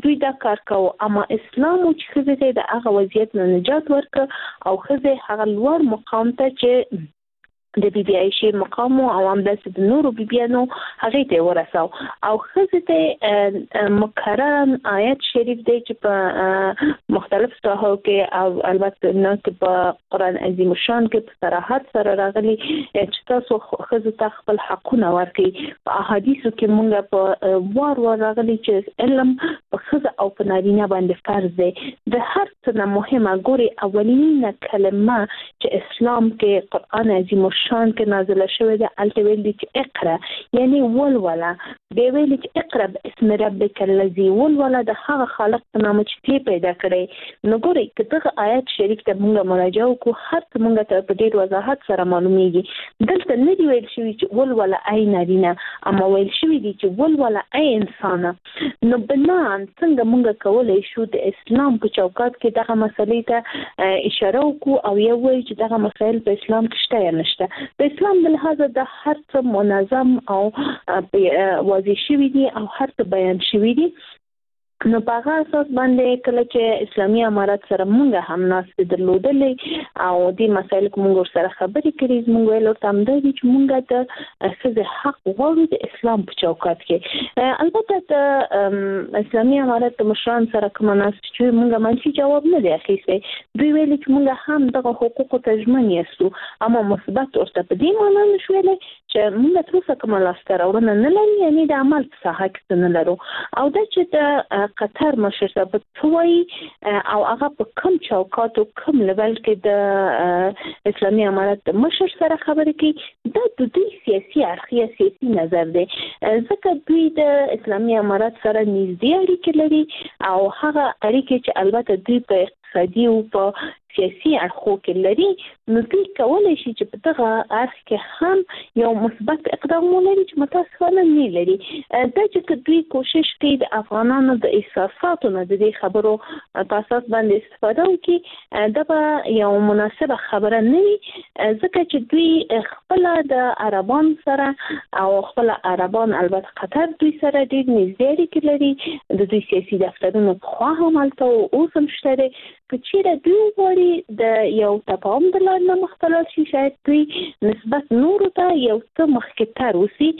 کار کوو اما اسلام چې خزه د هغه وضعیت نه نجات ورک او خزه هغه لوړ مقام ته چې د بی بی عائشة مقام او هم د نورو بیبیانو هغه ته ورساو او خزه ته مکرر آیت شریف دی چې په مختلف ساحو کې او البته نه کې په قران عظیم شان کې په صراحت سره راغلي چې تاسو خزه ته خپل حقونه ورکړي په احادیثو کې مونږ په وار راغلي چې علم په خزه او په نارینه باندې فرض دی د هر څه نه مهمه ګوري اولینه کلمه چې اسلام کې قران عظیم شان کې نازله شوې ده الته ویل دي چې اقرا یعنی ولولا دی ویل چې اقرا باسم ربک الذی ولولا د هغه خالق په نامه چې پیدا کړي نو ګوري کته آیت شریف ته موږ مراجعه وکړو هر څه موږ ته په ډیر وضاحت سره معلومیږي دلته نه دی ویل شوی چې ولولا ای نارینه اما ویل شوی دي چې ولولا ای انسان نو بنان څنګه موږ کولای شو د اسلام په چوکاټ کې دغه مسلې ته اشاره وکړو او یو وایي چې دغه مسایل په اسلام کې شته یا نشته په اسلام د لحاظه د هر څه منظم او واضح شوی دي او هر څه بیان شوی دي نو په هغه اساس باندې کله چې اسلامي امارات سره مونږ هم ناست درلودلې او د مسایل کوم سره خبرې کړې مونږ ویل تم دی چې مونږ د څه حق غواړو د اسلام په چوکاټ کې البته د اسلامي امارات مشران سره کوم ناست چې مونږ منفي جواب نه دی اخیستی دوی ویل چې مونږ هم دغه حقوق ته ژمن یاستو اما مثبت ورته په دې معنی نشویل چې مونږ تر اوسه کوم لاستر اورنه نه لري یعنی د عمل په ساحه کې نه لرو او د چې د قطر مشر ثابت شوی او هغه په کوم چوکاټ او کوم لیول کې د اسلامي امارات مشر سره خبرې کوي د دوی سیاسي اړخي سیاسي نظر دی ځکه دوی د اسلامي امارات سره نږدې اړیکې لري او هغه اړیکې چې البته دوی په اقتصادي او په سیاسي اړخو کې لري نو دوی کولای شي چې په دغه اړخ کې هم یو مثبت اقدام ولري چې متاسفانه نه لري دا چې دوی کوشش کوي د افغانانو د احساساتو نه د دې خبرو په اساس باندې استفاده وکړي دا به یو مناسبه خبره نه وي ځکه چې دوی خپل د عربان سره او خپل عربان البته قطر دوی سره ډېر نږدې اړیکې لري د دوی سیاسي دفترونو خو هم هلته اوس هم شته که چیرې دوی غواړي د یو تفاهم د لارې نه مختلف شي شاید دوی نسبت نورو ته یو څه مخکې تر اوسي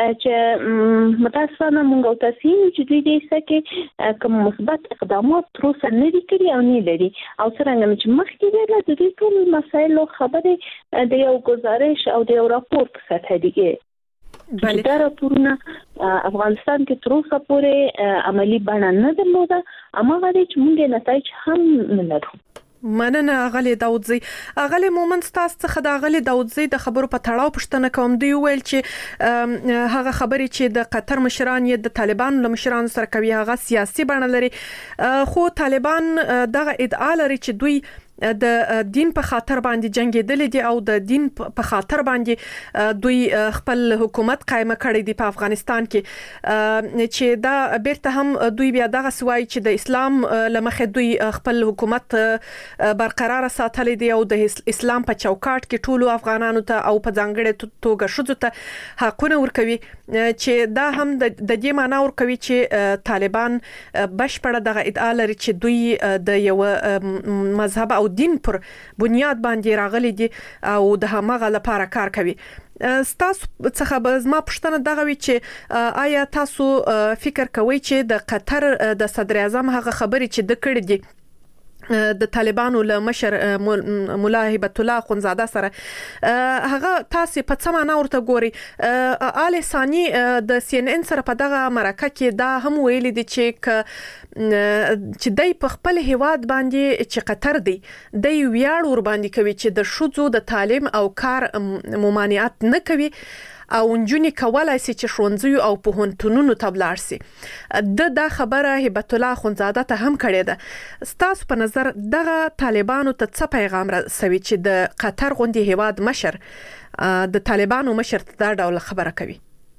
چې متاسفانه موږ او تاسو چې دوی دې سکه کوم مثبت اقدامات تر اوسه نه دي کړي او نه لري او څنګه چې مخکې ویل د دې ټول مسایلو خبرې د یو گزارش او د یو راپور په سطح دی بله دا راپورونه افغانستان کې تر اوسه پورې عملی بڼه نه درلوده اما غواړي چې موږ نتایج هم نه لرو مننه اغلی داودزی اغلی مومن ستاسو څخه د اغلی داودزی د خبرو په تړاو پوښتنه کوم دی ویل چې هغه خبرې چې د قطر مشران یې د طالبانو له مشرانو سره کوي هغه سیاسي بڼه لري خو طالبان دغه ادعا لري چې دوی د دین په خاطر باندې جنگیدل دي او د دین په خاطر باندې دوی خپل حکومت قائم کړی دی په افغانستان کې چې دا بیرته هم دوی بیا دغه سوای چې د اسلام لمخه دوی خپل حکومت برقرار ساتلی دی او د اسلام په چوکاټ کې ټولو افغانانو ته او په ځانګړي توګه شوزو ته حقونه ورکوي چې دا هم د دې معنی ورکوي چې طالبان بشپړه دغه ادعا لري چې دوی د یو مذهب او دین پر بنیاد باندې راغلي دي او د همغه لپاره کار کوي ستاسو څخه به زما پوښتنه دغه وي چې آیا تاسو فکر کوئ چې د قطر د صدر اعظم هغه خبرې چې د کړې دي د طالبانو له مشر مولا هبت الله خونزاده سره هغه تاسو په څه معنا ورته ګوري آل ثاني د سی ان ان سره په دغه مرکه کې دا هم ویل دي چې دای په خپل هیواد باندې چې قطر دی د ویاړ ور باندې کوي چې د شوزو د تعلیم او کار ممانعت نه کوي او نجونې کولای شي چې ښوونځي او پوهنتونونو ته ولاړ شي دا خبره هبت الله خونزاده ته هم کړې ده ستاسو په نظر دغه طالبانو ته څه پیغام رسوي چې د قطر غوندي هیواد مشر د طالبانو مشر ته دا ډول خبره کوي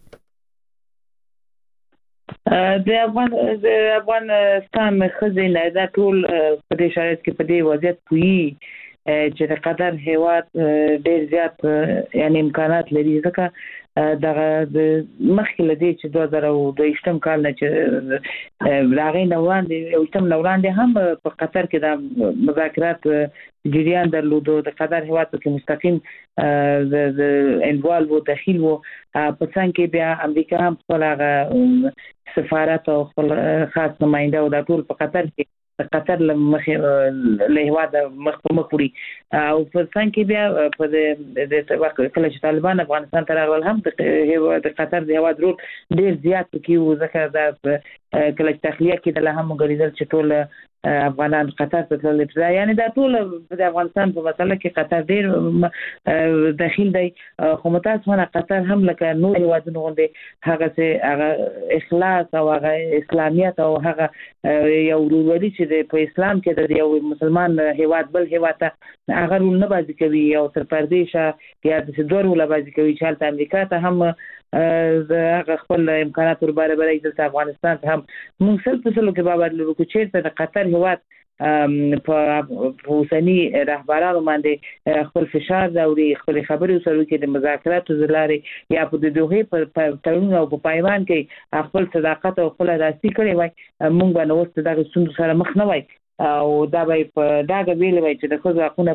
د افغانستان خزینه دا ټول په دې شرایط کې په دې وضعیت پوي چې د قطر هیواد ډېر زیات یعنی امکانات لري ځکه دغه مخکې لدی چې 2022 کال نه چې راغی نو وړاندې هم په قطر کې د مذاکرات جریان درلودو د قطر هیواد کې مستقیم د انوالو داخل وو په څنګه کې بیا امریکا هم خپل سفارت او خپل خاص نماینده او د ټول په قطر کې قطر له هیواد مخکوري او په څنګه کې بیا په د کله چې طالبان افغانستان ته راغلل هم د قطر د هیواد رول ډیر زیات کې و ځکه د کله چې تخلیه کې د هم غوړیدل چې ټول افغانان قطر ته تلل یعنی دا ټول د افغانستان په مسله کې قطر ډیر داخل دی خو متاسفانه قطر هم لکه نور هیوادونه غوندي هغه اخلاص او هغه اسلامیت او هغه یو ورورولي چې په اسلام کې د یو مسلمان هیواد بل هیواد ته هغه رول نه بازی کوي او تر پردیشه یا د دوه رول بازی کوي چې امریکا ته هم د خپل امکانات ور برابرۍ د افغانستان هم موږ سلسله کې بابر لرو چې د قطر هیواد په اوسنی رهبرانو باندې خپل فشار داوري خپل خبرې سره کې د مذاکراتو زلارې یا په دوه په تړون او په پیمان کې خپل صداقت او خپل راستي کړی وای موږ باندې اوس دغه ستونزو سره مخ نه وای او دا به په داګه ویل وای چې د خو ځاقونه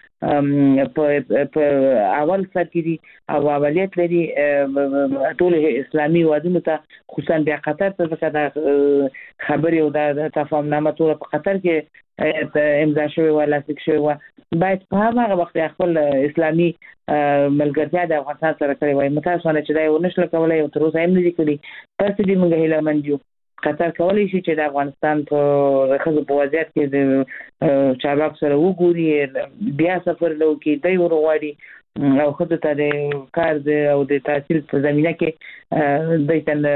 په اول سر کې دي او اولیت لري ټول اسلامي وادونو ته خصوصا بیا قطر ته څنګه خبري او د تفاهمنامه ټول په قطر کې امضا شوی و لاسلیک شوی و باید په هغه وخت خپل اسلامي ملګرتیا د افغانستان سره کړی وای متاسفانه چې دا یو نشل کولای او تر اوسه هم نه دي کړی تاسو دې موږ هیله مند یو قطر کولی شي چې د افغانستان په خزو په وضعیت کې د چارواکو سره وګوري بیا سفر لوکي دی ورغواړي او خود ته د کار او د تحصیل په زمينه کې د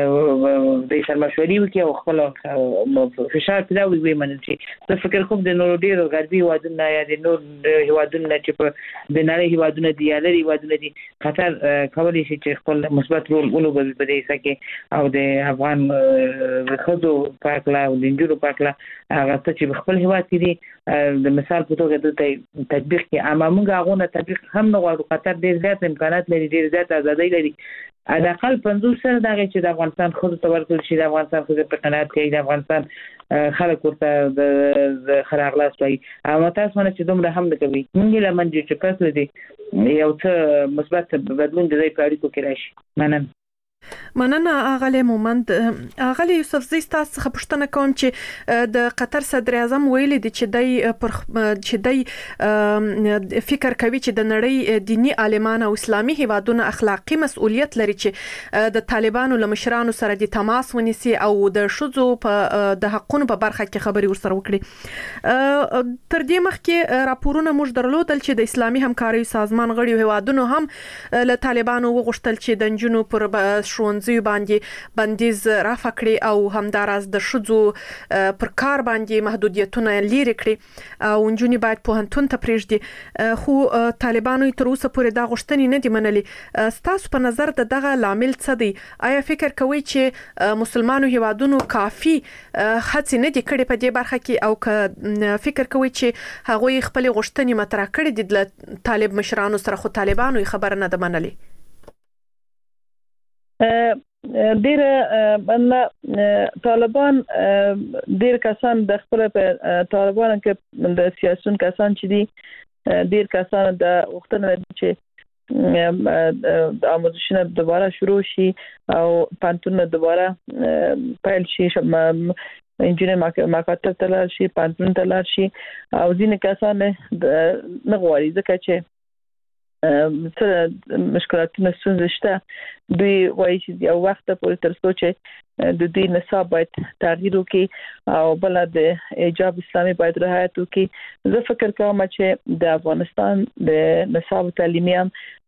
سره مشورې وکړي او خپل فشار پیدا وي منل شي زه فکر کوم د نورو ډیرو غربي هیوادونو یا د نور هیوادونو چې په د نړۍ هیوادونو دي یا لري هیوادونو دي قطر کولی شي چې خپل مثبت رول ولوبوي په دې کې او د افغان خزو پاکلا او د انجورو پاکلا هغه چې خپل هیواد کې دي د مثال په توګه د تطبیق کې اما موږ هغه تطبیق هم نه غواړو قطر ډیر زیات امکانات لري ډیر زیات ازادي لري د اقل 50 سره دغه چې د افغانستان خود ته ورکول شي د افغانستان خود په قناعت کې د افغانستان خلک ورته د خراغلاس وي او تاسو باندې چې دومره هم نه کوي موږ لمن چې پس دي یو څه مثبت بدلون د دې اړیکو کې راشي مننه اغلی مومند اغلی یوسف زی تاسو څخه پوښتنه کوم چې د قطر صدر اعظم ویلي دي چې دای فکر کوي چې د نړۍ دینی عالمان او اسلامي هیوادونو اخلاقی مسؤلیت لري چې د طالبانو لمشرانو سره د تماس ونیسي او د شذو په د حقونو په برخه کې خبري ورسره وکړي تر دې مخکې راپورونه موږ درلودل چې د اسلامي همکاري سازمان غړي هیوادونو هم له طالبانو وغوښتل چې د جنونو پر شونځي باندې بندیز رافع کړي او همداراز د شذو پر کار باندې محدودیتونه لري کړي او انجونی باید په هنتون ته پریږدي خو طالبانو تر اوسه پورې دا غوښتنې نه دي منلي ستاسو په نظر دغه لامل څه دی آیا فکر کوئ چې مسلمانانو هیوادونو کافي هڅې نه دي کړې په دې برخه کې او فکر کوئ چې هغه خپل غوښتنې مطرح کړې دي د طالب مشرانو سره خو طالبانو خبر نه ده منلي ډیر طالبان ډیر کسان د خپل په طالبانو کې د سیاسيون کسان چې دي ډیر کسان د وختونه چې د آموزشونه دوباره شروع شي او پانتون دوباره پیل شي انجینر مکاتب تلل شي پانتون تلل شي او ځینې کسان نه غواړي ځکه چې مشکلاتونه ستونزې شته دوی وایي چې یو وخت پورې تر څو چې د دې نصاب باید تغییر وکړي او بل د ایجاب اسلامي باید رعایت وکړي زه فکر کوم چې د افغانستان د نصاب تعلیمي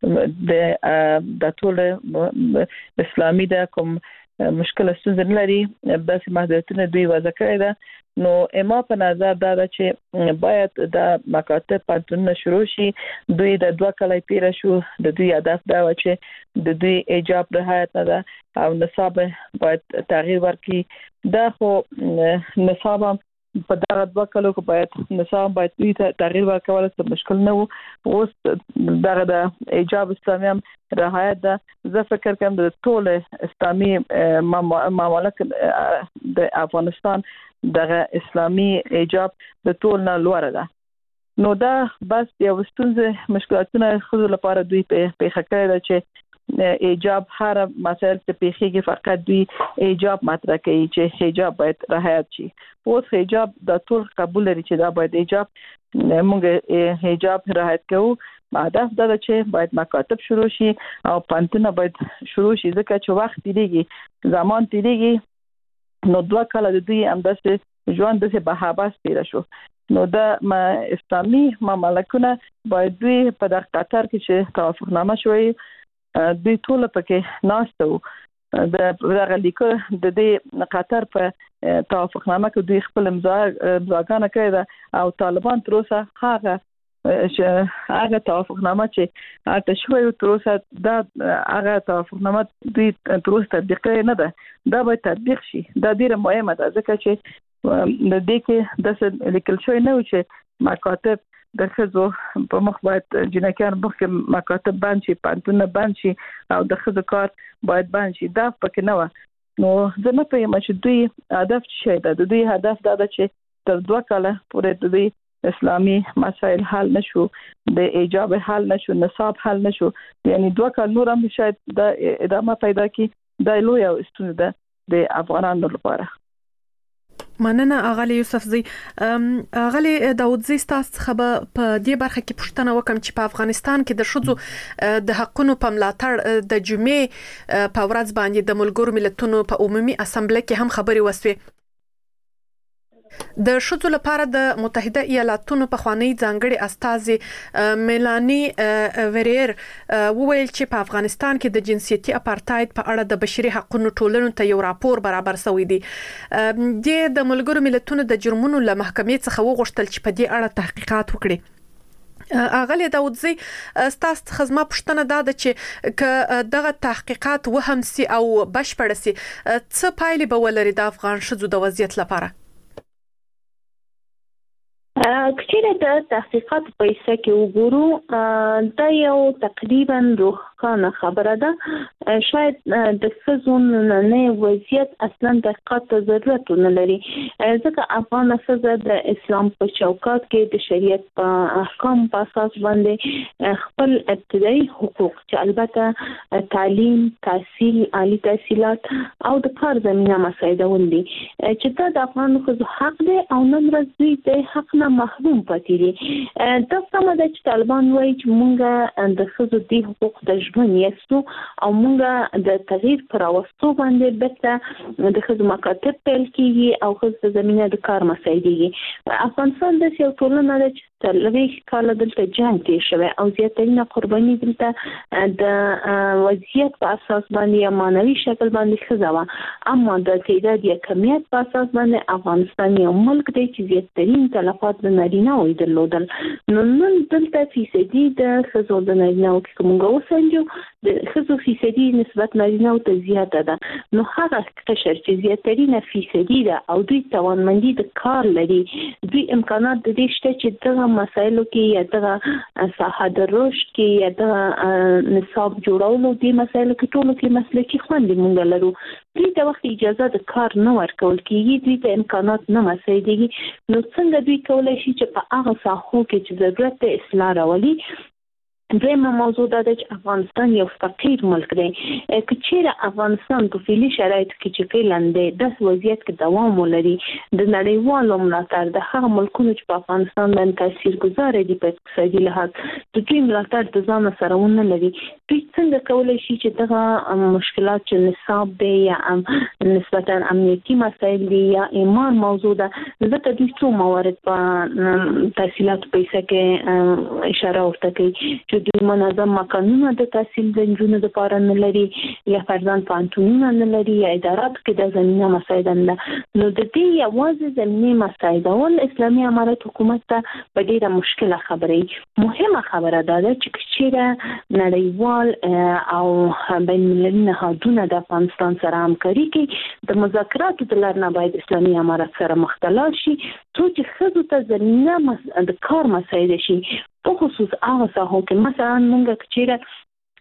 د ټول اسلامي د کوم مشکل ستونزې لري بس محدودیتونه دوی وضع کړی ده نو اما په نظر دا چې باید د مکاتب پانتون شروع شي دوی د 2 کال پیره شو د دوی هدف دا و چې د دوی ایجاب رعایت نه ده او نصاب باید تغییر ورکړي دا خو نصاب په دغه 2 کالو کې باید نصاب باید دوی ته تغییر ورکول څه مشکل نه وو. اوس دغه د ایجاب اسلامي هم رعایت ده. زه فکر کوم د ټول اسلامي ممالک د افغانستان دغه اسلامي ایجاب د ټول نه لوړ ده. نو دا بس یو ستونزه مشکلاتونه خو لپاره دوی په خکړه ده چې ایجاب هر مسائل ته پیخیږي، فقط دوی ایجاب مطرح کوي چې حجاب باید رعایت شي. اوس حجاب د ټول قبول لري چې دا باید ایجاب موږ حجاب رعایت کوو. هدف دا ده چې باید مکاتب شروع شي او پانتونه باید شروع شي، ځکه چې وخت تیریږي، زمان تیریږي. نو 2 کال د دوی همداسې ژوند د بهابس تیر شو. نو د اسلامي مملکتونه باید دوی په دغه قطر کې چې توافقنامه شوی دوی ټول پکې ناستو دغه لیکه د دې قطر په توافقنامه کې دوی خپل امضاګانې کړې ده او طالبان تر اوسه هغه توافقنامه چې اته شوی تر اوسه دا هغه توافقنامه دوی تر اوسه تطبیق نه ده. دا باید تطبیق شي. دا ډیره مهمه ده ځکه چې د دې کې د لیکل شوی نه و چې مکاتب د خزو په مخ باید جنکیان مخکې مکاتب بند شي، پانتونه بند شي او د خزو کار باید بند شي. دا پکې نه و. نو زه نه پوهیم چې دوی هدف څه دی. د دوی هدف دا ده چې تر 2 کاله پورې د دوی اسلامي مسائل حل نشو، د ایجاب حل نشو، نصاب حل نشو، یعنی 2 کال نور هم شاید د ادامه پیدا کی. دا لوی ستونزه ده د افغانانو لپاره. مننه اغلی یوسف زی. اغلی داود زی تاسو خبر په دې برخه کې پوښتنه وکم چې په افغانستان کې د شذو د حقونو په ملاتړ د جمعې په ورځ باندې د ملګرو ملتونو په عمومي اسمبلی کې هم خبري وسوي. د شذو لپاره د متحده ایالاتونو په خوانی ځانګړي استاذ میلانی وریر وویل چې په افغانستان کې د جنسيتي اپارټاید په اړه د بشري حقوقو ټولنې ته یو راپور برابر شوی دی. د ملګرو ملتونو د جرمونو له محکمې څخه وغوښتل چې په دې اړه تحقیقات وکړي. اغلی داودزی ستاسو خدمت پوښتنه ده چې ک دغه تحقیقات وهم سي او بشپړ سي څه پایلې به ولري د افغان شذو د وضعیت لپاره؟ کچېره د تحقیقات په حصہ کې وګورو دا یو تقریبا روښانه خبره ده. شاید د فزون نه وضعیت اصلا تحقیقات ضرورت نه لري ځکه افغان فزه د اسلام په چوکاټ کې د شریعت په احکام په اساس باندې خپل ابتدایي حقوق چې البته تعلیم، تحصیل، عالی تحصیلات او د کار زمينه مساعده ولدي چې دا د افغان فزو حق دی او نن ورځ دوی د حق نه محروم پاتې دي. دا سمه ده چې طالبان وایي چې مونږ د خزو د حقوق د ژوند یستو او مونږ د تغییر پر راوستو باندې بته د خزو مکاتب پیل کیږي او خزو زمينه د کار مساعدېږي. افغانستان د یو ټولنه ده چې تلويخ کال دلته جنگ تیر شوی او زیاترینه قرباني دلته د وضعیت په اساس باندې مانوي شکل باندې خزوا، اما د تعداد یا کمیت په اساس باندې افغانستان یو ملک دی چې زیاترین تلفات د نارینه وي درلودل. نو نن دلته فیصدي د خزو د نارینه او کومه وسنجو د خزو فیصدي نسبت نارینه او ته زیاته ده. نو هغه قشر چې زیاترینه فیصدي ده او دوی توانمندي د کار لري، دوی امکانات د دې شته چې دغه مسایلو کې یا دغه ساحه د رشد کې یا دغه نصاب جوړولو دي مسایلو کې ټولو کې مسلکي خوندې مونږ لرو. دوی ته وخت اجازه د کار نه ورکول کیږي، دوی ته امکانات نه مساعدېږي. نو څنګه دوی کولای شي چې په هغه ساحو کې چې ضرورت ته اصلاح راولي. دویمه موضوع دا ده چې افغانستان یو فقیر ملک دی. که چیرې افغانستان په فعلي شرایطو کې چې فعلا دی داسې وضعیت کې دوام ولري، د نړیوالو ملاتړ د هغه ملکونو چې په افغانستان باندې تاثیرګذار دي په اقتصادي لحاظ د دوی ملاتړ د ځان سره ونه لري، دوی څنګه کولای شي چې دغه مشکلات چې نصاب دی یا نسبتا امنیتي مسایل دي یا ایمان موضوع ده، ځکه دوی څو موارد په تحصیلاتو په حصه کې اشاره ورته کوي چې د دوی منظم مکانونه د تحصیل د نجونو لپاره نه لري یا فرضاً پانتونونه نه لري یا ادارات کې د زمينه مسایل نه. نو د دې یوازې زمينه مسایل ول اسلامي امارات حکومت ته په ډیره مشکله خبرې. مهمه خبره ده چې چیرې نړیوال او بین المللي نهادونه د افغانستان سره همکاري کوي د مذاکراتو د لارې نه باید اسلامي امارات سره مختلف شي چې ښځو ته زمينه د کار مسایل شي په خصوص هغه ساحو کې مثلا موږ چیرې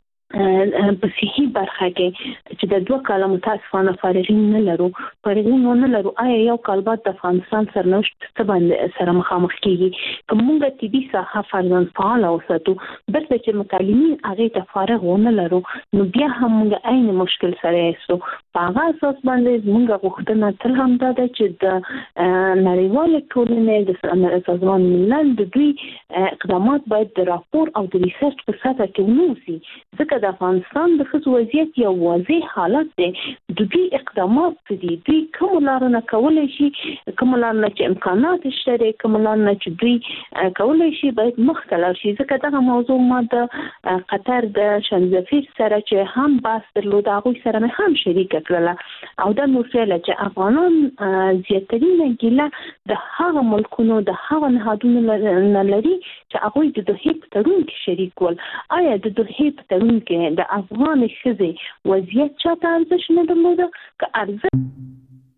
په صحي برخه کې چې د 2 کاله متاسفانه فارغین نه لرو آیا یو کال بعد د افغانستان سرنوشت څه باندې سره مخامخ کیږي کومه طبي ساحه فرضاً فعال اوساتو درته چې متعلمین هغه ته فارغ ونه لرو نو بیا هم موږ عین مشکل سره یو په هغه اساس باندې موږ غوښتنه تل هم ده چې د نړیوال ټولنې د سازمان ملل د دوی اقدامات باید د راپور او د ریسرچ په سطح کې ونوسي ځکه د افغانستان د ښځو وضعیت یو واضح حالت دی. د دوی اقدامات دي دوی کوم لارونه کولای شي کوم لارونه چې امکانات شته کوم لارونه چې دوی کولای شي باید مختلف شي ځکه دا موضوع ما د قطر د شنزفیر سره چې هم بحث درلود هغه سره هم شریک کړل او دا مسله چې افغانان زیاترینه ګیله د هغه ملکونو د هغه نهادونو نه لري چې هغه د دوه په تړون کې شریک ول. آیا د دوه په تړون کې د افغان ښځې وضعیت چاته ارزښت نه درلوده که ارزښت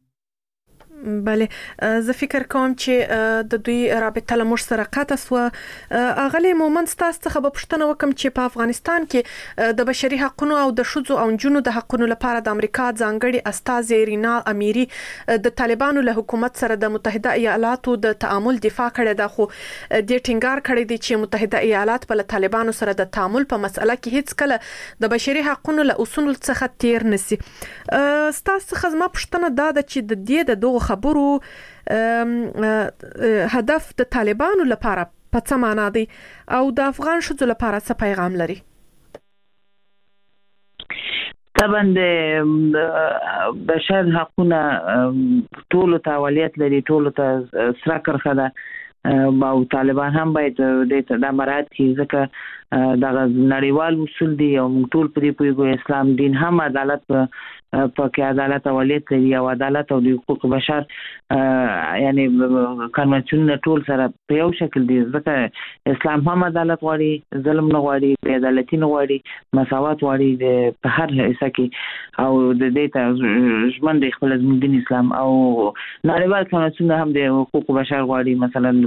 بله زه فکر کوم چې د دوی رابطه له موږ سره قطع سوه. اغلی مومند ستاسو څخه به پوښتنه وکم چې په افغانستان کې د بشري حقوقو او د ښځو او نجونو د حقوقو لپاره د امریکا ځانګړي استازي رینا امیری د طالبانو له حکومت سره د متحده ایالاتو د تعامل دفاع کړې ده خو د ټینګار کړی دی چې متحده ایالات په طالبانو سره د تعامل په مسله کې هیڅ کله د بشري حقوقو له اصول څخه تیر نسی. ستاسو څخه زما پوښتنه ده چې د دې د دوه خبرو هدف د طالبانو لپاره په څه معنا دی او د افغان ښځو لپاره څه پیغام لري؟ طبعا د بشر حقونه ټول ته اولویت لري ټول ته سره کرخه ده او طالبان هم باید د مراعات کړي ځکه د نړیوال اصول دي او ټول په دې پوهیږو اسلام دین هم عدالت په کې عدالت اولویت لري او عدالت او د حقوق بشر یعنی کنونشن ټول سره په یو شکل دي ځکه اسلام هم عدالت غواړي ظلم نه غواړي بې عدالتي نه غواړي مساوات غواړي په هر حصہ کې او د دې ته ژوند د خپل دین اسلام او نړیوال کنونشن هم د حقوق بشر غواړي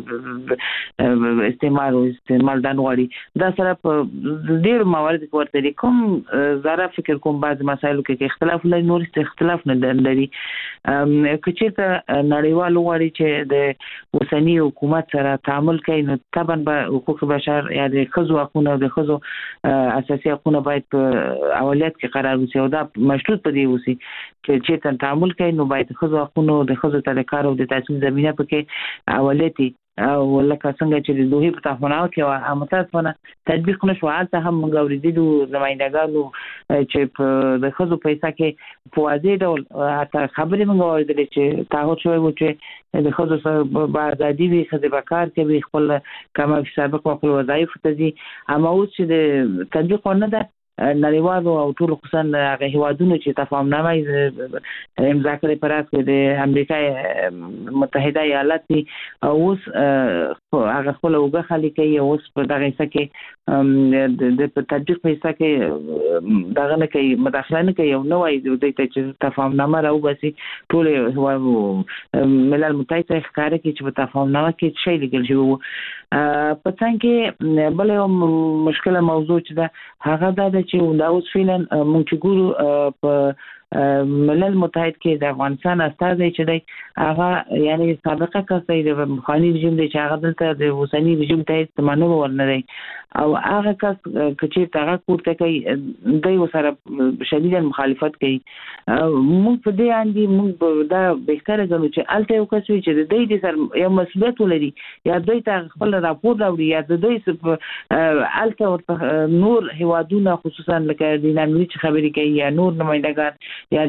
مثلا استعمال دان غواړي دا سره په ډېر موارد کې ورته کوم زړه فکر کوم بعض مسایلو کې اختلاف نور اختلاف نه لري کچې ته نړیوال غواړي چې د اوسنی حکومت سره تعامل کوي نو طبعا به حقوق بشر یا د ښځو حقوقونه د ښځو اساسي حقوقونه باید په اولویت کې قرار وشي او دا مشروط په دی وسی چې تعامل کوي نو باید ښځو حقوقونه د ښځو ته د کار او د تحصیل زمينه پکې اولویت او لکه څنګه چې د دوه په تفاهم کې او متاسفانه تطبیق نشو حالت هم غوړېدو نمائندګانو چې په د خزو پیسې کې په واضح ډول حتی خبرې موږ اورېدلې چې تاسو شوی و چې د خزو سره په ازادي وي خزه بکار کوي خپل کما سابق خپل وظایف ته دي اما اوس چې د تطبیق نه ده نړیوال او ټول خصوصا هغه هیوادونو چې تفاهمنامه امضا کړې پر اساس د امریکا متحده ایالات اوس هغه خپل وګه خالي کوي اوس په دغه څه کې د تطبیق په څه کې دغه نه کوي مداخله نه کوي نو وايي د دې چې تفاهمنامه راوبسي ټول ملل متحد ښکارا کې چې په تفاهمنامه کې شی لګل شوی په څنګه بل یو مشکله موضوع چې ده هغه دا چې دا اوس فعلا موږ چې ګورو په ملل متحد کې د افغانستان استازي چې دی هغه یعنی سابقه کسي د مخالف رژیم دی چې هغه دلته د اوسنی رژیم ته استمانو ورنه دی او هغه کس چې هغه کوټه کوي دوی وسره شدید مخالفت کوي موږ په دې اندي موږ دا بهتره ګڼو چې الته یو کس چې د دې سره یو مسؤلیت ولري یا دوی ته خپل راپور راوړي یا د دوی الته ورته نور هیوادونه خصوصا لکه د نامي خبرې کوي یا نور نمائندګان یا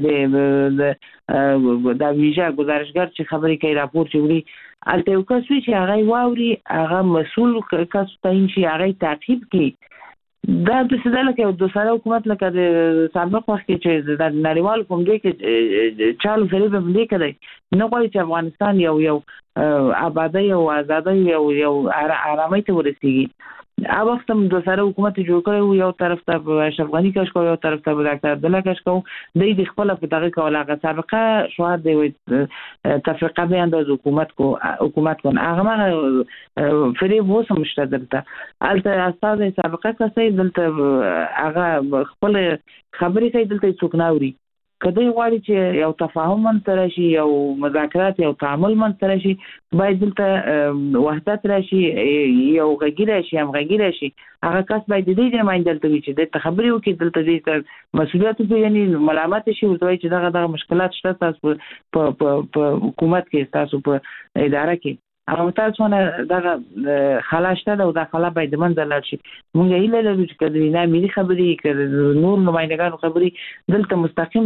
د ویژه گزارشګر چې خبرې کوي راپور چوي الته یو کس چې هغه واوري هغه مسؤل کس ته چې هغه تعقیب کوي دا د سداله کې د سره حکومت لکه د سابق وخت کې چې د نړیوال کوم دی کې چالو سره به دې کړی نو غواړي چې افغانستان یو آبادی او آزادی یو آرامۍ ته ورسیږي. هغه وخت هم د سره حکومت جوړ کړو، یو طرف ته اشرف غنی کش کو، یو طرف ته ډاکټر عبدالله کش کو، د خپل په دغه کوله هغه سابقه شوه د تفریقه بیان د حکومت کو هغه ما فریب وسم شته درته الته استاد سابقه کسې دلته هغه خپل خبرې کوي دلته څوک ناوري. کله غواړي چې یو تفاهم منځ راشي، یو مذاکرات، یو تعامل منځ راشي، باید دلته وحدت راشي، یو غږی راشي، هم غږی راشي. هغه کس باید د دې نماینده دلته وي چې د خبرې وکړي، دلته د مسؤلیت یعنی ملامت شي ورته چې دغه مشکلات شته تاسو په حکومت کې، تاسو په اداره کې. هغه تاسو نه دغه خلاصته ده او دا خلا باید منځ لاړ شي. مونږ هیله لرو چې کله نه ملي خبرې کړي، نور نمائندګانو خبرې دلته مستقیم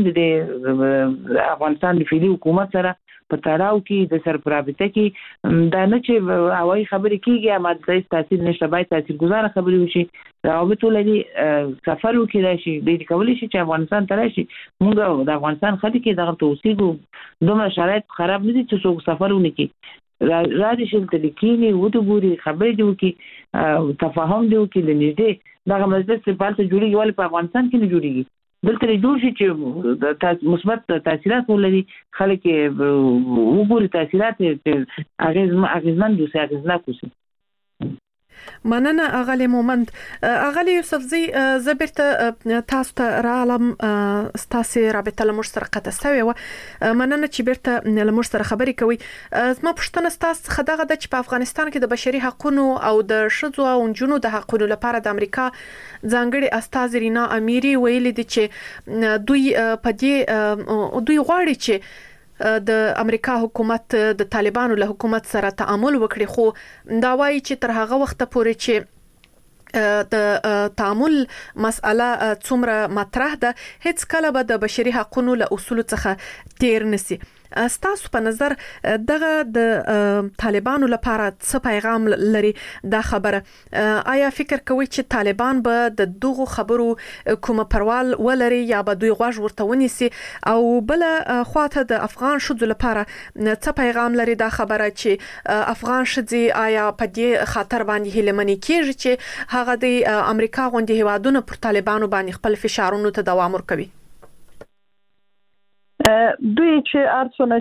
د افغانستان د فعلی حکومت سره په تړاو کې د سرپرابطه کې دا نه چې هوایي خبرې کیږي اما د تاثیر نشته، باید تاثیرګذار خبرې وشي، روابط ولري، سفر وکړي راشي، د کولی شي چې افغانستان ته راشي. مونږ د افغانستان خلک کې دغه توصیه دومره شرایط خراب نه دي چې څوک سفر ونه کړي. راځي چې تلکینی ودو ګوري، خبرې دی وکي، تفاهم دی وکي، لنیږي دغه مجلس په پالته جوړیږي ولې په افغانستان کې نه جوړیږي. دلته جوړ شي چې مثبت تاثیرات ولري، خلک وګوري تاثیرات اغیزمن دي، اغیزناک وي. مننه اغلی مومند. اغلی یوسفزی زبرته تاسو ته رالم ستاسو رابطه لمر سره قطع شوی و. مننه چې بیرته لمر سره خبرې کوي. زما پوښتنه ستاسو خدغه د چې په افغانستان کې د بشري حقوقو او د شذو او جنونو د حقوقو لپاره د امریکا ځانګړي استاد رینا امیری ویلي دي چې دوی غواړي چې د امریکا حکومت د طالبانو له حکومت سره تعامل وکړي، خو دا وایي چې تر هغه وخت پورې چې د تعامل مسأله څومره مطرح ده، هیڅ کله به د بشري حقوقو له اصول څخه تیر نسی. ستاسو په نظر دغه د طالبانو لپاره څه پیغام لري دا خبره؟ آیا فکر کوي چې طالبان به د دغه خبرو کومه پروال ولري یا به دوی غوږ ورته ونیسي؟ او بل خواته د افغان شذو لپاره څه پیغام لري دا خبره چې افغان شذي آیا په دې خاطر باندې هیلمنې کیږي چې هغه د امریکا غونډې هوادونو پر طالبانو باندې خپل فشارونو ته دوام ورکوي؟ دوی چې ارڅونه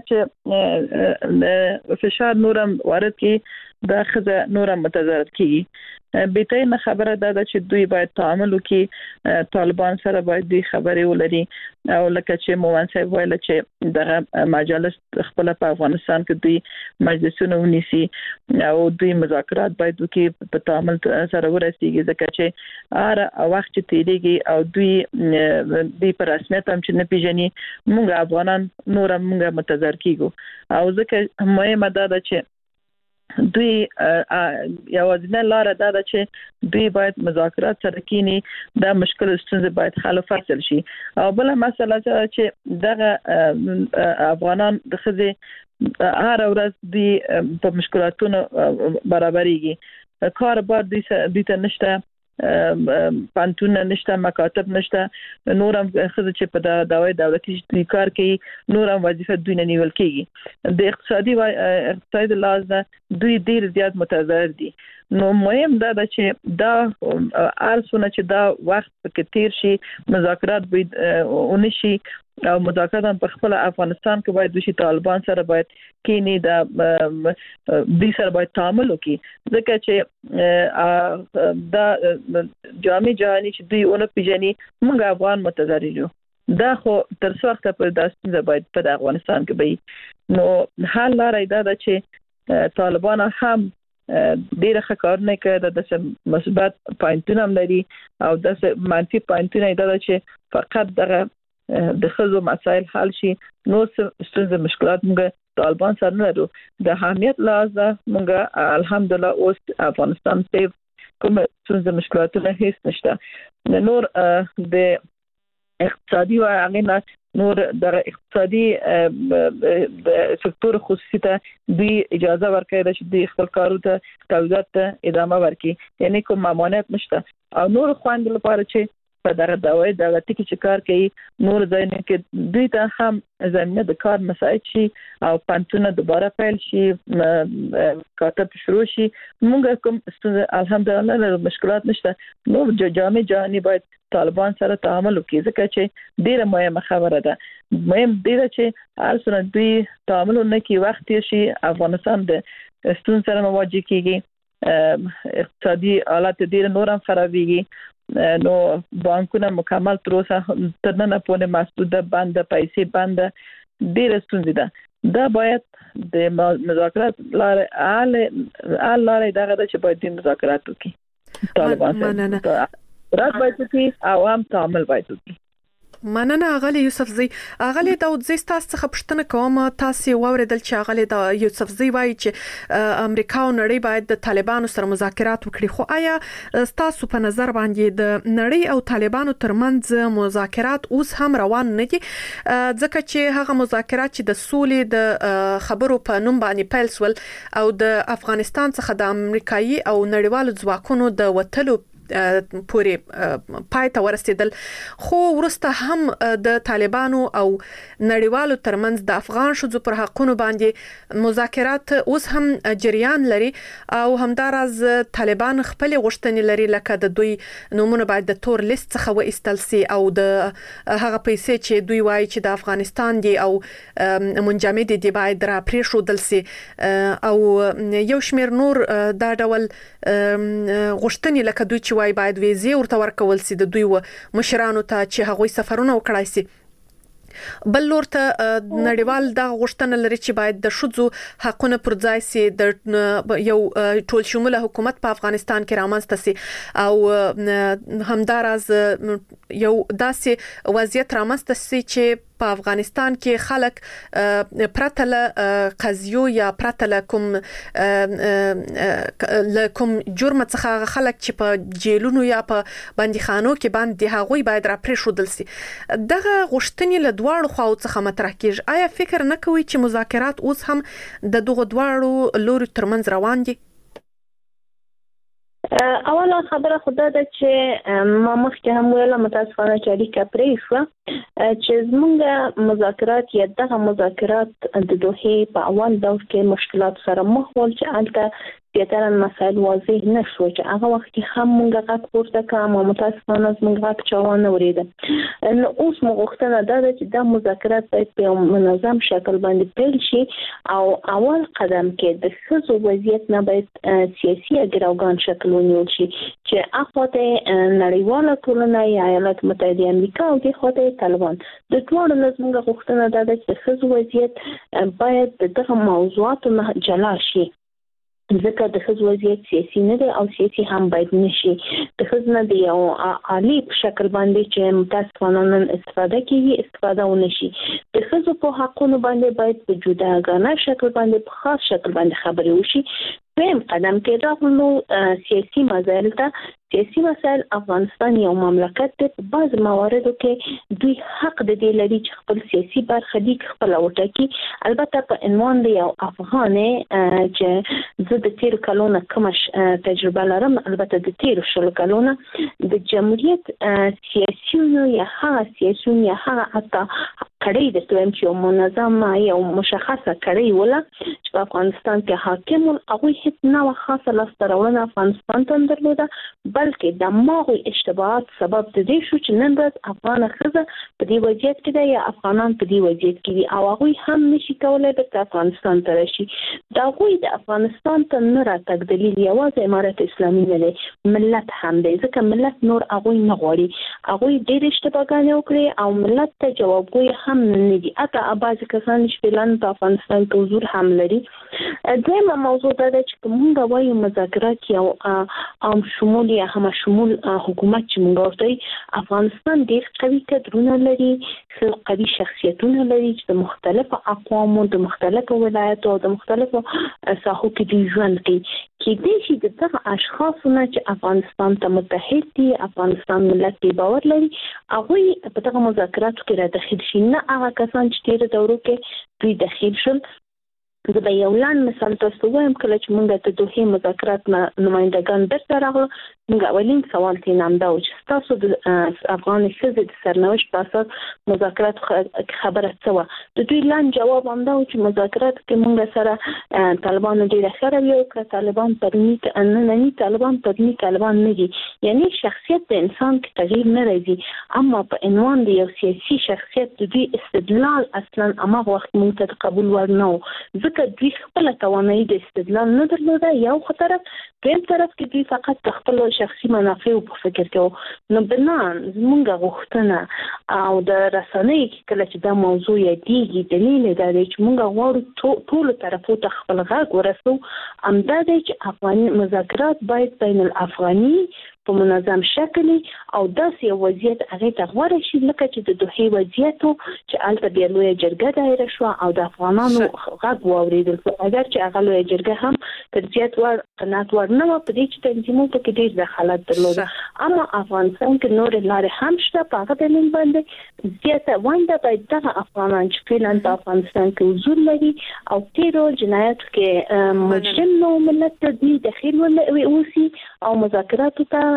چې فشار نورم وارد کی دا خزه نورم متضرر کی بیته نه خبره ده چې دوی باید تعامل وکړي، طالبان سره باید دوی خبرې ولري او لکه چې مومن صاحب ویل چې دغه مجلس خپل په افغانستان کې دوی مجلسونه ونیسي او دوی مذاکرات باید وکړي، په تعامل سره ورسیږي، ځکه چې هر وخت چې تیریږي او دوی په رسمیت هم چې نه پیژني موږ افغانان نور موږ متضرر کیږو. او ځکه مهمه ده چې دوی یوازینه لار ده چې دوی باید مذاکرات سره کینی، دا مشکل ستونزې باید حل فصل شي. او بل مسله چې دغه افغانان د خزي هر ورځ دوی په مشکلاتونو برابرېږي، کار بار دوی ته نشته، پانتون نشته، مکاتب نشته، نورم خزه چې په دعوی دولتي کار کوي نورم وظیفه دوی نه نیول کیږي. د اقتصادي لحاظ دوی ډیر زیات متضرر دي. نو مهم دا چې دا ارسونه چې دا وخت کې تیر شي، مذاکرات باید ونشي او مذاکرات په خپل افغانستان کې باید دوی طالبان سره باید کینی دا دوی سره باید تعامل وکړي، ځکه چې دا جامع جهانی چې دوی اون پیژني موږ افغان متضرر یو. دا خو تر څو وخت په داستانه باید په افغانستان کې وي. نو حل لري دا چې طالبان هم ډیره ښه کارونه کوي، د مثبت پوینټونه هم لري او د منفي پوینټونه دا چې فقط دغه د خزو مسائل حل شي، نو ستونزې مشکلات موږ طالبان سره نه لرو. د اهمیت لحاظ موږ الحمدلله اوس افغانستان سیف کوم ستونزې مشکلاتونه هیڅ نشته. نور د اقتصادي او هغه نور د اقتصادي سکتور خصوصي ته دوی اجازه ورکړي چې دوی خپل کارو ته تولیدات ته ادامه ورکړي یعنی کوم ممانعت نشته او نور خوند لپاره چې په دغه دوايي دغه ټکی چې کار کوي نور ځینې کې دوی ته هم زمينه د کار مساعد شي او پانتونه دوباره پیل شي کارته شروع شي موږ کوم الحمدلله مشکلات نشته نو جامع جهاني باید طالبان سره تعامل وکړي ځکه چې ډیره مهمه خبره ده مهم ډیره چې ارسنه دوی تعامل نه کوي وخت شي افغانستان د ستون سره مواجه کیږي اقتصادي حالت ډیره نور هم خرابېږي نو بانکونه مکمل تر اوسه تر نن پورې محدوده بند پیسې بند ډیره ستونزې ده دا باید د مذاکرات لارې دغه چې باید د مذاکرات وکړي طالبان سره رات باید وکړي او هم تعامل باید وکړي مننه اغلی یوسفزی اغلی داودزی تاسو څخه پوښتنه کوم تاسو واوریدل چې اغلی دا یوسفزی وایي چې امریکا او نړۍ باید د طالبانو سره مذاکرات وکړي خو آیا تاسو په نظر باندې د نړۍ او طالبانو ترمنځ مذاکرات اوس هم روان نه دي ځکه چې هغه مذاکرات چې د سولې د خبرو په نوم باندې پیل سول او د افغانستان څخه د امریکایي او نړیوالو ځواکونو د وټلو پورې پای ته ورسېدل خو ورسته هم د طالبانو او نړیوالو ترمنځ د افغان شذو پر حقونو باندې مذاکرات اوس هم جریان لري او همدارز طالبان خپل غوښتنې لري لکه د دوی نومونه باید د تور لیست څخه وایستل سي او د هغه پیسې چې دوی وایي چې د افغانستان دی او منجمد دي باید را پریښودل سي او یو شمیر نور دا ډول غوښتنې لکه دوی چې وای باید ویزه ورته ورکول سي د دوی مشرانو ته چې هغوی سفرونه وکړای سي بل لور ته نړیوال د غوښتنه لري چې باید د شذو حقونه پر ځای سي د یو ټول شموله حکومت په افغانستان کې رامنځته سي او همدارز یو داسې وضعیت رامنځته سي چې په افغانستان کې خلک پرته له قضیو یا پرته له کوم جرم څخه خلک چې په جیلونو یا په بندیخانو کې باندې هغوی باید را پریښودل سي دغه غوښتنې له دواړو خواو څخه مطرح کیږي آیا فکر نه کوي چې مذاکرات اوس هم د دغه دواړو لوري ترمنځ روان دي اوله خبره خدا ده چې ما مخکې هم ویله متاسفانه چې اړیکه پرې شوه چې زموږ مذاکرات یا دغه مذاکرات د دوحې په اول دور کې مشکلات سره مخ ول چې البته زیاتره مسایل واضح نشو چې هغه وخت کې هم موږ غږ پورته کوم متاسفانه موږ غږ چاونه ورېده نو اوس موږ غوښتنه ده چې دا مذاکرات باید په منظم شکل باندې پیل شي او اول قدم کې د ښځو وضعیت نه باید سیاسي اګراوګان شکل ونیول شي چې اخواته نړیواله ټولنه یا ایالات متحده امریکا او د خواته طالبان د ټولو نظمونو غوښتنه ده چې ښځو وضعیت باید دغه موضوعاتو نه جلا شي ځکه د ښځو وضعیت سیاسي نه دی او سیاسي هم باید نشي د ښځو نه د یو عالی په شکل باندې چې متاسفانه نن استفاده کیږي استفاده ونشي د ښځو په حقونو باندې باید په جداګانه شکل باندې په خاص شکل باندې خبرې وشي دویم قدم کې راغلو سیاسي مسایل ته سیاسي مسایل افغانستان یو مملکت دی په بعض مواردو کې دوی حق د دې لري چې خپل سیاسي برخه دي خپل وټاکي البته په عنوان دی یو افغانې چې زه د تیر کلونه کوم تجربه لرم البته د تیر شل کلونه د جمهوریت سیاسيونو یا هغه سیاسيون یا هغه حتی کړي د تویم چې منظم یو مشخصه کړي ولا چې په افغانستان کې حاکم او هیڅ نو خاصه لاسترونه افغانستان ته درلوده بلکې د ماغوي اشتباهات سبب د دې شو چې نن ورځ افغان ښځه په دې وضعیت کې ده یا افغانان په دې وضعیت کې دي او هغه هم نشي کولای د افغانستان ته راشي دا غوي د افغانستان ته نه راتګ دلیل یوازې امارت اسلامي نه دی ملت هم دی ځکه ملت نور هغه نه غواړي هغه ډېر اشتباهګانې وکړي او ملت ته جوابګوي هم نه دي اته اباظ کسان چې فعلا په افغانستان کې حضور هم لري دویمه موضوع دا ده چې موږ وایو مذاکرات یو عام شمولي یا هم شمول حکومت چې موږ ورته افغانستان ډیر قوي کډرونه لري، قوي شخصیتونه لري چې د مختلفو اقوامو د مختلفو ولایتو او د مختلفو ساحو کې د ژوند کې دې شي دغه اشخاصونه چې افغانستان ته متحد دي، افغانستان ملت په باور لري، هغه په دغه مذاکراتو کې را داخل شي، نه هغه کسان چې تیر دورو کې دوی داخل شول. زه به یو لاند مثال تاسو وایم، کله چې موږ ته دوه مذاکرات نمائندگان درته راغلو، موږ اولین سوال کې نامدا و چې تاسو د افغان ښځې د سرنوشت په اساس مذاکرات خبره څه وه. د دوی لاند جواب همدا و چې مذاکرات کې موږ سره طالبانو ډېره ښه رویه وکړه، طالبان پرونی طالبان پرونی طالبان نه دي، یعنی شخصیت د انسان کې تغییر نه راځي، اما په عنوان د یو سیاسي شخصیت د دوی استدلال اصلا هغه وخت موږ ته قبول ور نه و، ځکه دوی خپل توانایي د استدلال نه درلوده. یو طرف دویم طرف کې دوی فقط خپل شخصي منافع په فکر کې وو. نو بنا زموږ غوښتنه او د رسنۍ کله چې دا موضوع یادېږي، دلیل دا دی چې موږ غواړو ټول طرفو ته خپل غږ ورسو، همدا دی چې افغاني مذاکرات باید بین الافغاني په منظم شکل او داسې یو وضعیت هغه ته غوړ شي لکه چې د دوحې وضعیت چې الته بیا لوی جرګه دایره شو او د افغانانو غږ واوریدل، اگر چې هغه لوی جرګه هم تر زیات ور قناعت ور نه و په دې چې تنظیمونو کې ډېر دخالت درلود، اما افغانستان کې نور لارې هم شته. په هغه دلیل باندې زیاته ونده باید دغه افغانان چې فعلا په افغانستان کې حضور لري او تیرو جنایاتو کې مجرم نو ملت ته دوی دخیل اوسي او مذاکراتو ته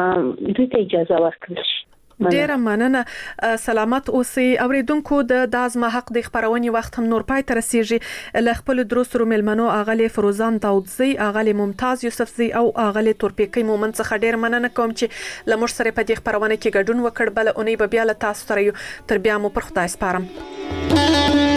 دوی ته اجازه ورکړل شي. ډیره مننه، سلامت اوسئ. اوریدونکو د دازما حق د خبرونې وخت هم نور پای ته رسیږي. له خپل دروسترو ملمنو اغلی فروزان داودزی، اغلی ممتاز یوسفزی او اغلی تورپیکی مومن څخه ډیر مننه کوم چې لمر سره په دې خبرونه کې ګډون وکړ. بل اونۍ به بیا له تاسو سره یو، تر بیا مو پر خدای سپارم.